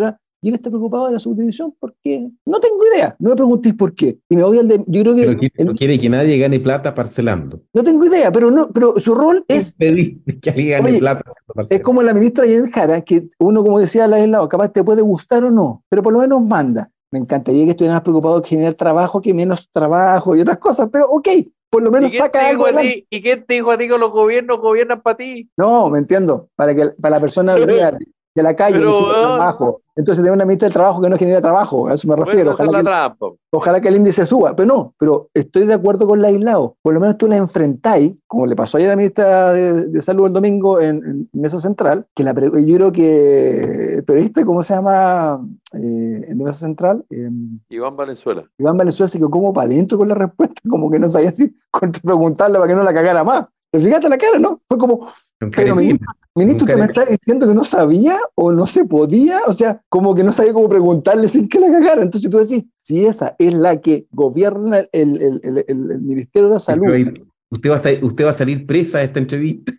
y él está preocupado de la subdivisión porque no tengo idea, no me preguntéis por qué. Y me voy al de, yo creo que... Pero quiere, el, quiere que nadie gane plata parcelando. no tengo idea, pero, no, pero su rol es... Pedir que alguien gane oye, plata es como la ministra Janet Jara, que uno, como decía al lado, capaz te puede gustar o no, pero por lo menos manda. Me encantaría que estuviera más preocupado de generar trabajo que menos trabajo y otras cosas, pero ok, por lo menos ¿Y quién saca te algo dijo a adelante. ti? ¿Y quién te dijo a ti que los gobiernos gobiernan para ti? No, me entiendo, para que para la persona venía de la calle Pero, necesita weón, trabajo. Entonces tiene una ministra del trabajo que no genera trabajo, a eso me pueden refiero. hacer Ojalá la que, trampa. ojalá que el índice suba, pero no, pero estoy de acuerdo con la aislado. Por lo menos tú la enfrentáis, como le pasó ayer a la ministra de, de Salud el domingo en, en Mesa Central, que la, yo creo que el periodista, ¿cómo se llama? Eh, en Mesa Central, eh, Iván Valenzuela. Iván Valenzuela se quedó como para adentro con la respuesta, como que no sabía si contra preguntarle para que no la cagara más. Pero fíjate la cara, ¿no? Fue como, pero ministro, ministro ¿usted me está diciendo que no sabía o no se podía? O sea, como que no sabía cómo preguntarle sin que la cagara. Entonces tú decís, si esa es la que gobierna el, el, el, el, el Ministerio de Salud. Usted va, a, usted va a salir presa de esta entrevista.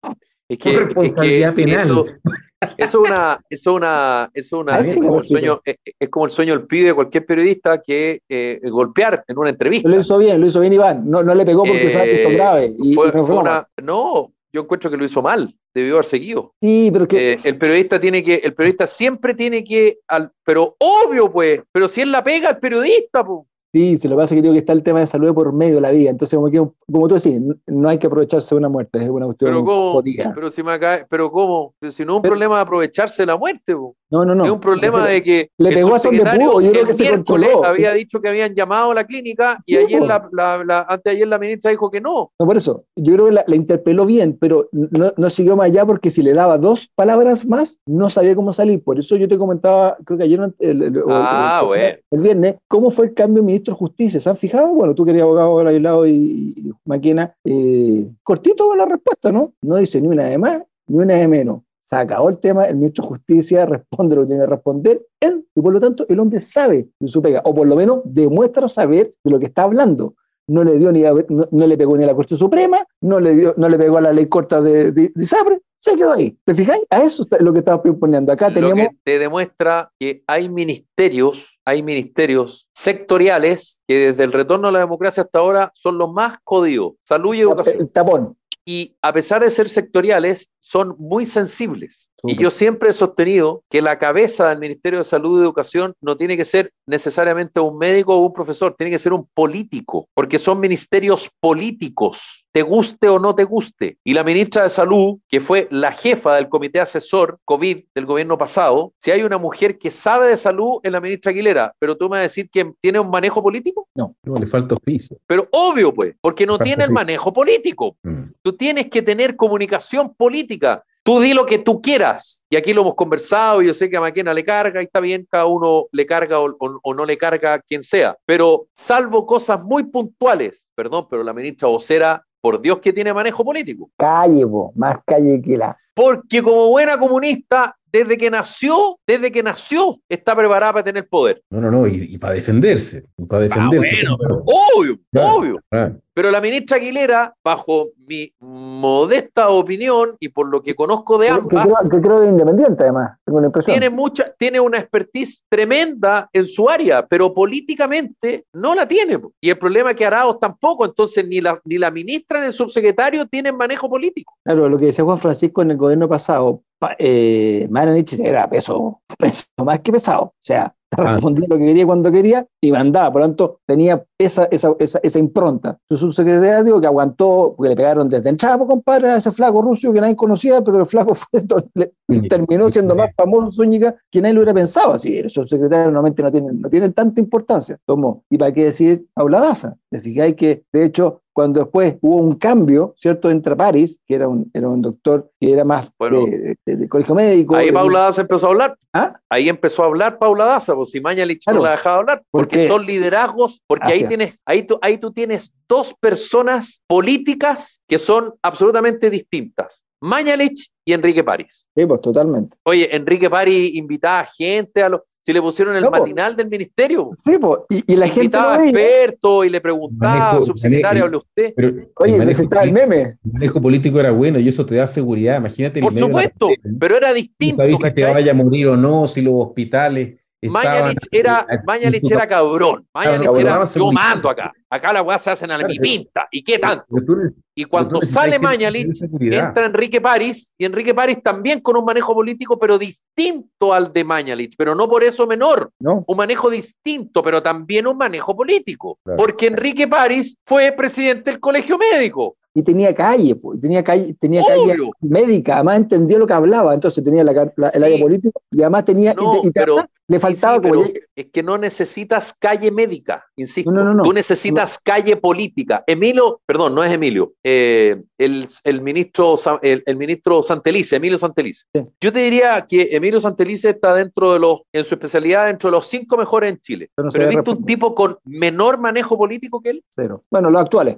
Es que, Por responsabilidad es que penal. Esto, eso es una, eso es una, eso es una, es como el sueño, es, es como el sueño del pibe de cualquier periodista que eh, golpear en una entrevista. Lo hizo bien, lo hizo bien Iván. No, no le pegó porque eh, sabe que es grave. Y, fue, y no, fue una, no, yo encuentro que lo hizo mal. Debió haber seguido. Sí, pero que eh, el periodista tiene que, el periodista siempre tiene que, al, pero obvio, pues, pero si él la pega, el periodista, pues. Sí, se lo pasa que digo que está el tema de salud por medio de la vida. Entonces, como, que, como tú decís, no hay que aprovecharse de una muerte, es una cuestión pero cómo, jodida. pero si me cae, pero cómo, pero si no es un pero, problema de aprovecharse de la muerte, po. No, no, no. Es un problema de que le pegó hasta donde pudo, yo creo que se controló. Había dicho que habían llamado a la clínica y sí, ayer la, la, la, anteayer la ministra dijo que no. No, por eso, yo creo que la, la interpeló bien, pero no, no siguió más allá porque si le daba dos palabras más, no sabía cómo salir. Por eso yo te comentaba, creo que ayer el, el, ah, el, el, bueno. el viernes, cómo fue el cambio de ministro de Justicia. ¿Se han fijado? Bueno, tú querías abogado del aislado y, y Maquena. Eh, cortito la respuesta, ¿no? No dice ni una de más, ni una de menos. Se acabó el tema, el ministro de Justicia responde lo que tiene que responder él, y por lo tanto el hombre sabe de su pega, o por lo menos demuestra saber de lo que está hablando. No le dio ni a, no, no le pegó ni a la Corte Suprema, no le dio, no le pegó a la ley corta de, de, de ISAPRE, se quedó ahí. ¿Te fijáis? A eso es lo que estaba proponiendo. Acá teníamos... Lo que te demuestra que hay ministerios, hay ministerios sectoriales que desde el retorno a la democracia hasta ahora son los más jodidos. Salud y educación. El tapón. Y a pesar de ser sectoriales, son muy sensibles. Súper. Y yo siempre he sostenido que la cabeza del Ministerio de Salud y Educación no tiene que ser necesariamente un médico o un profesor, tiene que ser un político, porque son ministerios políticos, te guste o no te guste. Y la ministra de Salud, que fue la jefa del comité asesor COVID del gobierno pasado, si hay una mujer que sabe de salud es la ministra Aguilera, pero tú me vas a decir que tiene un manejo político. No, no le falta oficio. Pero obvio, pues, porque no falta tiene oficio. el manejo político. Mm. Tú tienes que tener comunicación política. Tú di lo que tú quieras. Y aquí lo hemos conversado y yo sé que a Maquena le carga y está bien, cada uno le carga o, o, o no le carga a quien sea. Pero salvo cosas muy puntuales, perdón, pero la ministra vocera, por Dios que tiene manejo político. Calle, po, más calle que la... Porque como buena comunista, desde que nació, desde que nació, está preparada para tener poder. No, no, no, y, y para defenderse. Y para defenderse. Ah, bueno, pero... obvio, claro, obvio. Claro. Pero la ministra Aguilera, bajo mi modesta opinión y por lo que conozco de ambas, que, que, creo, que creo que es independiente además, tengo la impresión. Tiene, mucha, tiene una expertise tremenda en su área, pero políticamente no la tiene. Y el problema es que Arauz tampoco, entonces ni la, ni la ministra ni el subsecretario tienen manejo político. Claro, lo que decía Juan Francisco en el gobierno pasado, eh, Mañalich era peso, peso más que pesado, o sea, respondía lo que quería cuando quería y mandaba, por lo tanto tenía esa, esa, esa, esa impronta. Su subsecretario que aguantó, porque le pegaron desde entrada, pues, compadre, a ese flaco ruso que nadie conocía, pero el flaco fue, le, terminó siendo más famoso Zúñiga que nadie lo hubiera pensado. Así, los subsecretarios normalmente no tienen, no tienen tanta importancia. Tomó. ¿Y para qué decir Paula Daza? Te fijáis que, de hecho, cuando después hubo un cambio, ¿cierto?, entre París, que era un, era un doctor que era más bueno, de, de, de colegio médico. Ahí de, Paula Daza empezó a hablar. ¿Ah? Ahí empezó a hablar Paula Daza, pues si Mañalich claro, no la dejaba hablar, porque son liderazgos, porque ahí tienes, ahí tú, ahí tú tienes dos personas políticas que son absolutamente distintas. Mañalich y Enrique París. Sí, pues totalmente. Oye, Enrique París invitaba gente a los... Si le pusieron el No, po. matinal del ministerio. Sí, po, y, y la gente Invitaba lo veía. expertos y le preguntaba, Manejo- subsecretario, hable usted. Pero el Oye, manejo presentaba el político- meme. el manejo político era bueno y eso te da seguridad. Imagínate en Por medio de la supuesto, pandemia, pero era no distinto, sabes si te ¿cachai? vaya a morir o no, si los hospitales estaban Mañalich era, en Mañalich su era cabrón. Mañalich Cabrón, era, cabrón, yo seguridad. mando acá. Acá las weas se hacen a la Claro, mi pero- pinta. ¿Y qué tanto? Pero tú neces- Y pero cuando tú necesitas sale gente que Mañalich, tenga seguridad. entra Enrique París, y Enrique París también con un manejo político, pero distinto al de Mañalich, pero no por eso menor. ¿No? Un manejo distinto, pero también un manejo político. Claro. Porque Enrique París fue presidente del colegio médico. Y tenía calle, po, y tenía calle, tenía calle Obvio. médica, además entendía lo que hablaba, entonces tenía la, la- el Sí. área político y además tenía, No, y te- y te- pero- además le Sí, faltaba sí, como pero ya- es que no necesitas calle médica, insisto. No, no, no, no. Tú necesitas calle política. Emilio, perdón, no es Emilio, eh, el, el ministro Sa- el, el ministro Santelice, Emilio Santelice. Sí. Yo te diría que Emilio Santelice está dentro de los, en su especialidad, dentro de los cinco mejores en Chile. Pero no se Pero he ve visto un responder. tipo con menor manejo político que él. cero. Bueno, los actuales.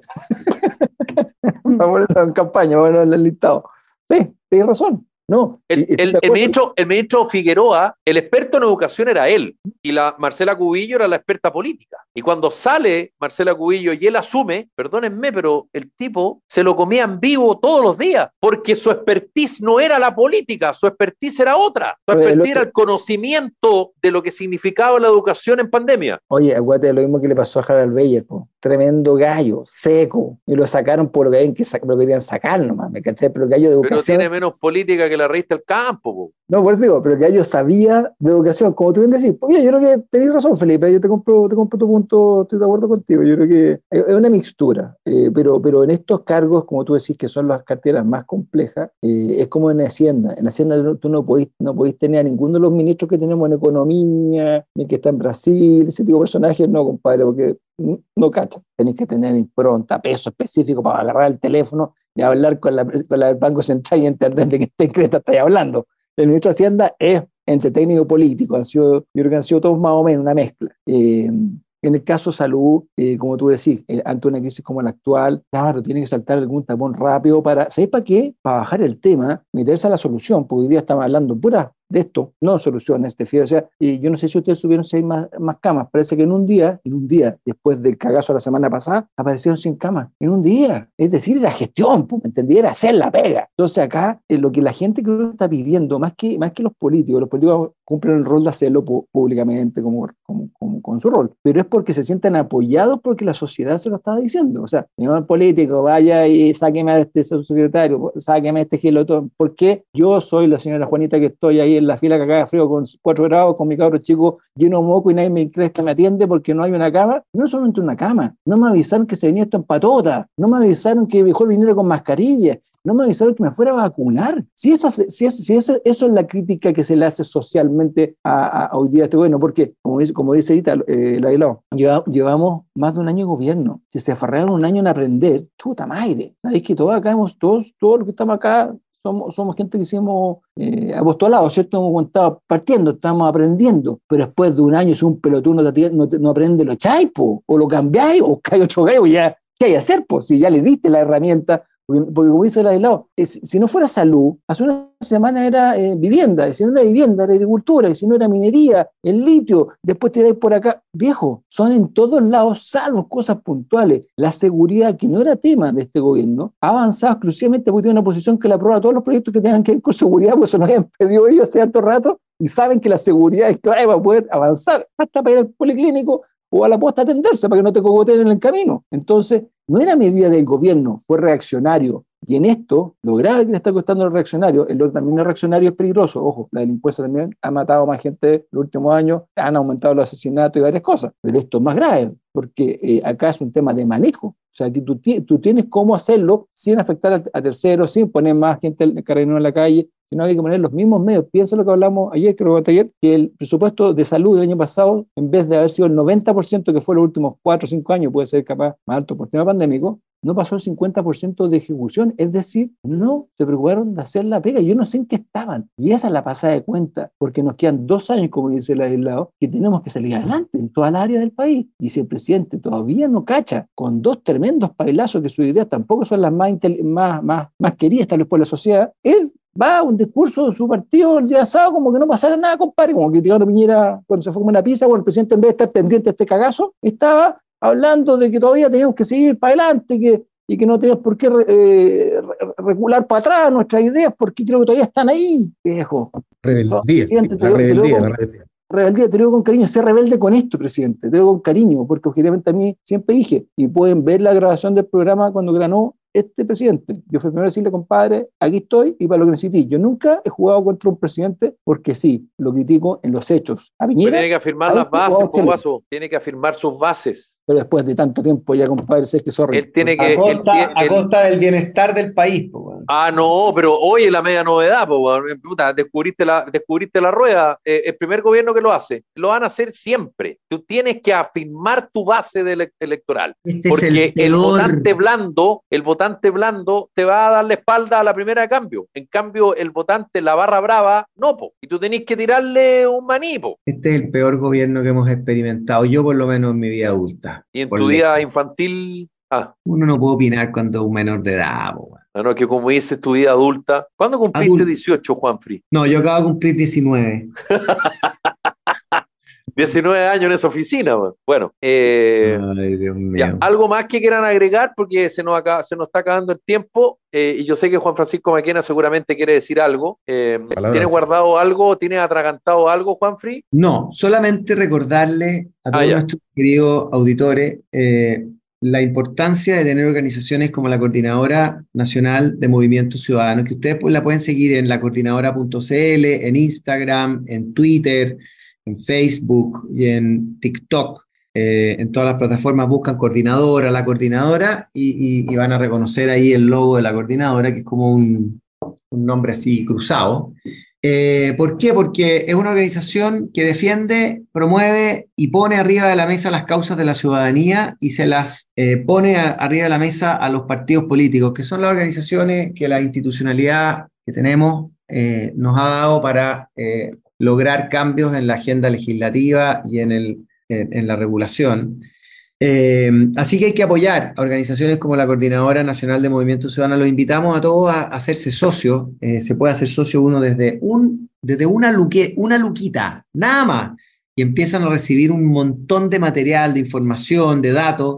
Vamos a ponerlo en campaña, vamos a ponerlo en el listado. Sí, tienes razón. No. El, y- y estoy el- de el acuerdo. ministro, el ministro Figueroa, el experto en educación era él, y la Marcela Cubillo era la experta política. Y cuando sale Marcela Cubillo y él asume, perdónenme, pero el tipo se lo comía en vivo todos los días, porque su expertise no era la política, su expertise era otra. Su Oye, el expertise otro- era el conocimiento de lo que significaba la educación en pandemia. Oye, acuérdate de lo mismo que le pasó a Harald Beyer, po. Tremendo gallo, seco, y lo sacaron por lo que, habían que sa- lo querían sacar nomás, ¿me caché? Pero el gallo de Pero educación. tiene menos política que la revista El Campo, po. No, por eso digo, pero el gallo sabía de educación, como tú bien decís. Pues mira, yo creo que tenés razón, Felipe, yo te compro, te compro tu punto, estoy de acuerdo contigo. Yo creo que es es una mixtura, eh, pero, pero en estos cargos, como tú decís, que son las carteras más complejas, eh, es como en Hacienda. En Hacienda no- tú no podís, no podís tener a ninguno de los ministros que tenemos en Economía, ni que está en Brasil, ese tipo de personajes, no, compadre, porque no, no cachan. Tenés que tener impronta, peso específico para agarrar el teléfono y hablar con la, con la del Banco Central y entender de qué te cresta estáis hablando. El ministro de Hacienda es entre técnico y político, han sido, yo creo que han sido todos más o menos una mezcla. Eh, en el caso salud, eh, como tú decís, eh, ante una crisis como la actual, claro, tiene que saltar algún tapón rápido para, ¿sabes para qué? Para bajar el tema, meterse a la solución, porque hoy día estamos hablando pura de esto, no soluciones, te fío. O sea, y yo no sé si ustedes supieron si hay más, más camas, parece que en un día, en un día, después del cagazo de la semana pasada, aparecieron cien camas, en un día, es decir, era gestión, pues, ¿me entendí? Era hacer la pega. Entonces acá, eh, lo que la gente creo que está pidiendo, más que, más que los políticos, los políticos cumplen el rol de hacerlo pu- públicamente, como, como, como con su rol, pero es porque se sienten apoyados porque la sociedad se lo está diciendo. O sea, señor político, vaya y sáqueme a este subsecretario, sáqueme a este gelotón, porque yo soy la señora Juanita que estoy ahí en la fila que caga frío con cuatro grados, con mi cabro chico lleno de moco y nadie me crees que me atiende porque no hay una cama. No es solamente una cama, no me avisaron que se venía esto en patota, no me avisaron que mejor viniera con mascarilla, no me avisaron que me fuera a vacunar. Si, esa, si, esa, si esa, eso es la crítica que se le hace socialmente a, a, a hoy día a este gobierno, porque como dice, como dice Ita, eh, Lailao, lleva, llevamos más de un año de gobierno. Si se aferraron un año en aprender, chuta madre, sabéis que todos acá hemos, todos, todos los que estamos acá somos, somos gente que hicimos eh, apostolado, ¿cierto? Hemos estado partiendo, estamos aprendiendo, pero después de un año, si un pelotón no, te, no, te, no aprende, lo echáis, po, o lo cambiáis, o cae otro gallo, ya, ¿qué hay que hacer? Po? Si ya le diste la herramienta. Porque, porque como dice el aislado, es, si no fuera salud, hace una semana era eh, vivienda, y si no era vivienda, era agricultura, y si no era minería, el litio, después tiráis por acá. Viejo, son en todos lados, salvo cosas puntuales. La seguridad, que no era tema de este gobierno, ha avanzado exclusivamente porque tiene una posición que la aprueba todos los proyectos que tengan que ver con seguridad, porque eso lo habían pedido ellos hace harto rato, y saben que la seguridad es clave para poder avanzar, hasta para ir al policlínico o a la posta a atenderse para que no te cogoteen en el camino. Entonces, no era medida del gobierno, fue reaccionario. Y en esto, lo grave que le está costando al reaccionario, el otro también es reaccionario, es peligroso. Ojo, la delincuencia también ha matado a más gente en los últimos años, han aumentado los asesinatos y varias cosas. Pero esto es más grave, porque eh, acá es un tema de manejo. O sea, que tú, tú tienes cómo hacerlo sin afectar a, a terceros, sin poner más gente en carabinero en la calle, sino hay que poner los mismos medios. Piensa lo que hablamos ayer, creo que ayer, que el presupuesto de salud del año pasado, en vez de haber sido el noventa por ciento que fue los últimos cuatro o cinco años, puede ser capaz más alto por tema pandémico, no pasó el cincuenta por ciento de ejecución, es decir, no se preocuparon de hacer la pega, yo no sé en qué estaban, y esa es la pasada de cuenta, porque nos quedan dos años, como dice el aislado, que tenemos que salir adelante en toda la área del país, y si el presidente todavía no cacha, con dos tremendos pailazos que sus ideas tampoco son las más, más, más, más queridas tal vez por la sociedad, él va a un discurso de su partido el día sábado como que no pasara nada, compadre, como criticando a Piñera cuando se fue a comer una pizza, bueno, el presidente en vez de estar pendiente de este cagazo, estaba hablando de que todavía teníamos que seguir para adelante, que, y que no teníamos por qué eh, recular para atrás nuestras ideas, porque creo que todavía están ahí, viejo. Rebeldía, Presidente, te la lo- te lo rebeldía, digo la con- rebeldía. rebeldía, te lo digo con cariño, sé rebelde con esto, presidente, te lo digo con cariño, porque objetivamente a mí siempre dije, y pueden ver la grabación del programa cuando ganó este presidente. Yo fui el primero a decirle, compadre, aquí estoy y para lo que necesité. Yo nunca he jugado contra un presidente porque sí, lo critico en los hechos. A Pero Piñera, tiene que afirmar ahí las bases, jugaba po, Chile. Guaso. Tiene que afirmar sus bases. Pero después de tanto tiempo ya, compadre, sé que sorry. Él tiene A que. él costa, tie- a él- costa del bienestar del país, po, weón. Ah, no, pero oye, la media novedad, po, weón. Puta, descubriste la, descubriste la rueda. Eh, el primer gobierno que lo hace, lo van a hacer siempre. Tú tienes que afirmar tu base de ele- electoral. Este Porque es el el, peor. votante blando, el votante blando te va a dar la espalda a la primera de cambio. En cambio, el votante, la barra brava, no, po. Y tú tenés que tirarle un maní, po. Este es el peor gobierno que hemos experimentado, yo por lo menos en mi vida adulta. Y en Por tu lejos. vida infantil, ah, Uno no puede opinar cuando es un menor de edad, po, weón. ah, no, que como dices, tu vida adulta. ¿Cuándo cumpliste Adulto. dieciocho, Juanfri? No, yo acabo de cumplir diecinueve. diecinueve años en esa oficina, man. Bueno, eh, Ay, Dios ya, mío. algo más que quieran agregar porque se nos, acaba, se nos está acabando el tiempo eh, y yo sé que Juan Francisco Maquena seguramente quiere decir algo. Eh, Palabras. ¿Tiene guardado algo? ¿Tiene atragantado algo, Juanfri? No, solamente recordarle a todos Ah, ya. nuestros queridos auditores eh, la importancia de tener organizaciones como la Coordinadora Nacional de Movimientos Ciudadanos, que ustedes pues, la pueden seguir en la coordinadora punto c l, en Instagram, en Twitter, en Facebook y en TikTok. Eh, en todas las plataformas buscan coordinadora, la coordinadora, y, y- y van a reconocer ahí el logo de la coordinadora, que es como un, un nombre así cruzado. Eh, ¿por qué? Porque es una organización que defiende, promueve y pone arriba de la mesa las causas de la ciudadanía y se las eh, pone a- arriba de la mesa a los partidos políticos, que son las organizaciones que la institucionalidad que tenemos eh, nos ha dado para eh, lograr cambios en la agenda legislativa y en, el, en, en la regulación. Eh, así que hay que apoyar a organizaciones como la Coordinadora Nacional de Movimientos Ciudadanos. Los invitamos a todos a, a hacerse socios. Eh, se puede hacer socio uno desde, un, desde una, luque, una luquita, nada más. Y empiezan a recibir un montón de material, de información, de datos,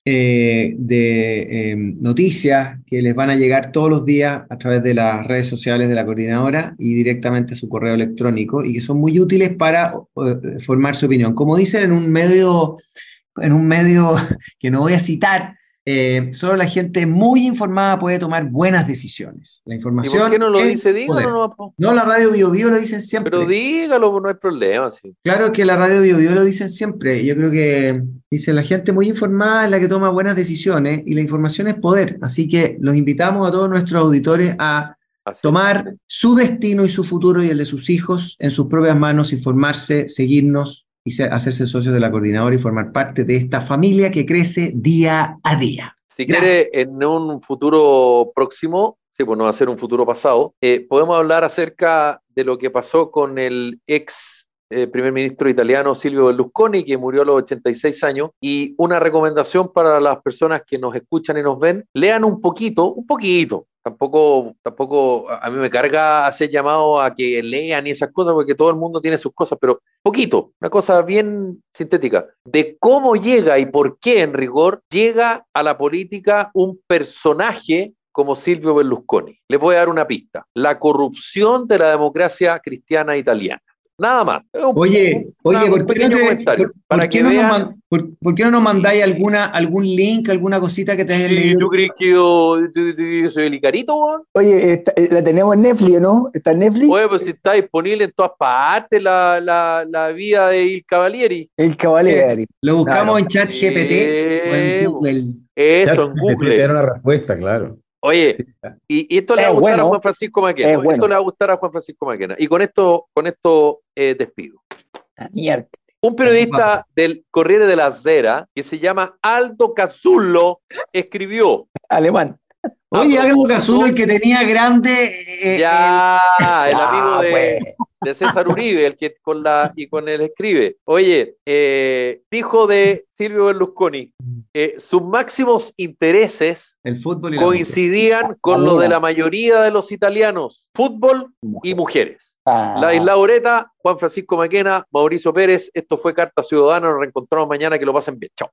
eh, de eh, noticias que les van a llegar todos los días a través de las redes sociales de la Coordinadora y directamente a su correo electrónico y que son muy útiles para eh, formar su opinión. Como dicen en un medio en un medio que no voy a citar, eh, solo la gente muy informada puede tomar buenas decisiones. La ¿Y información por qué no lo es dice? poder. Dígalo, no, po. No, la radio Bio Bio lo dicen siempre. Pero dígalo, no hay problema. Sí. Claro que la radio Bio Bio lo dicen siempre. Yo creo que dice la gente muy informada es la que toma buenas decisiones y la información es poder. Así que los invitamos a todos nuestros auditores a Así es. tomar su destino y su futuro y el de sus hijos en sus propias manos, informarse, seguirnos y ser- hacerse socios de la Coordinadora y formar parte de esta familia que crece día a día. Si Gracias. quiere, en un futuro próximo, sí, pues no va a ser un futuro pasado, eh, podemos hablar acerca de lo que pasó con el ex eh, primer ministro italiano Silvio Berlusconi, que murió a los ochenta y seis años, y una recomendación para las personas que nos escuchan y nos ven, lean un poquito, un poquito. Tampoco, tampoco a mí me carga hacer llamado a que lean y esas cosas, porque todo el mundo tiene sus cosas, pero poquito, una cosa bien sintética, de cómo llega y por qué en rigor llega a la política un personaje como Silvio Berlusconi. Les voy a dar una pista: la corrupción de la democracia cristiana italiana. Nada más. Es un- Oye, una- oye, un ¿por qué, no pequeño te- comentario, por- para por qué que no nos vean. man- por- por qué no nos mandáis alguna, algún link, alguna cosita que te hayas Sí, leído? ¿tú crees que yo, tú- tú- yo soy el Icarito, weón? Oye, esta- eh, la tenemos en Netflix, ¿no? ¿Está en Netflix? Oye, pues si está disponible en todas partes la, la, la vida de Il Cavalieri. El Cavalieri. Lo buscamos Claro. en ChatGPT o en Sí, Google. Eso, en Te Google. da una respuesta, claro. Oye, y, y esto le va a Es gustar bueno. a Juan Francisco Maquena. Es Esto bueno. le va a gustar a Juan Francisco Maquena. Y con esto, con esto eh, despido. Ah, mierda. Un periodista del Corriere della Sera, que se llama Aldo Cazzullo, escribió. Alemán. Oye, Ah, Aldo Cazulo, el que tenía grande. eh, Ya, el Ah, amigo de, pues. de César Uribe, el que con la y con él escribe. Oye, eh, dijo de Silvio Berlusconi: eh, sus máximos intereses El fútbol y la coincidían con los de la mayoría de los italianos, fútbol y mujeres. Ah. La Isla Oreta, Juan Francisco Maquena, Mauricio Pérez, esto fue Carta Ciudadana, nos reencontramos mañana, que lo pasen bien, chao.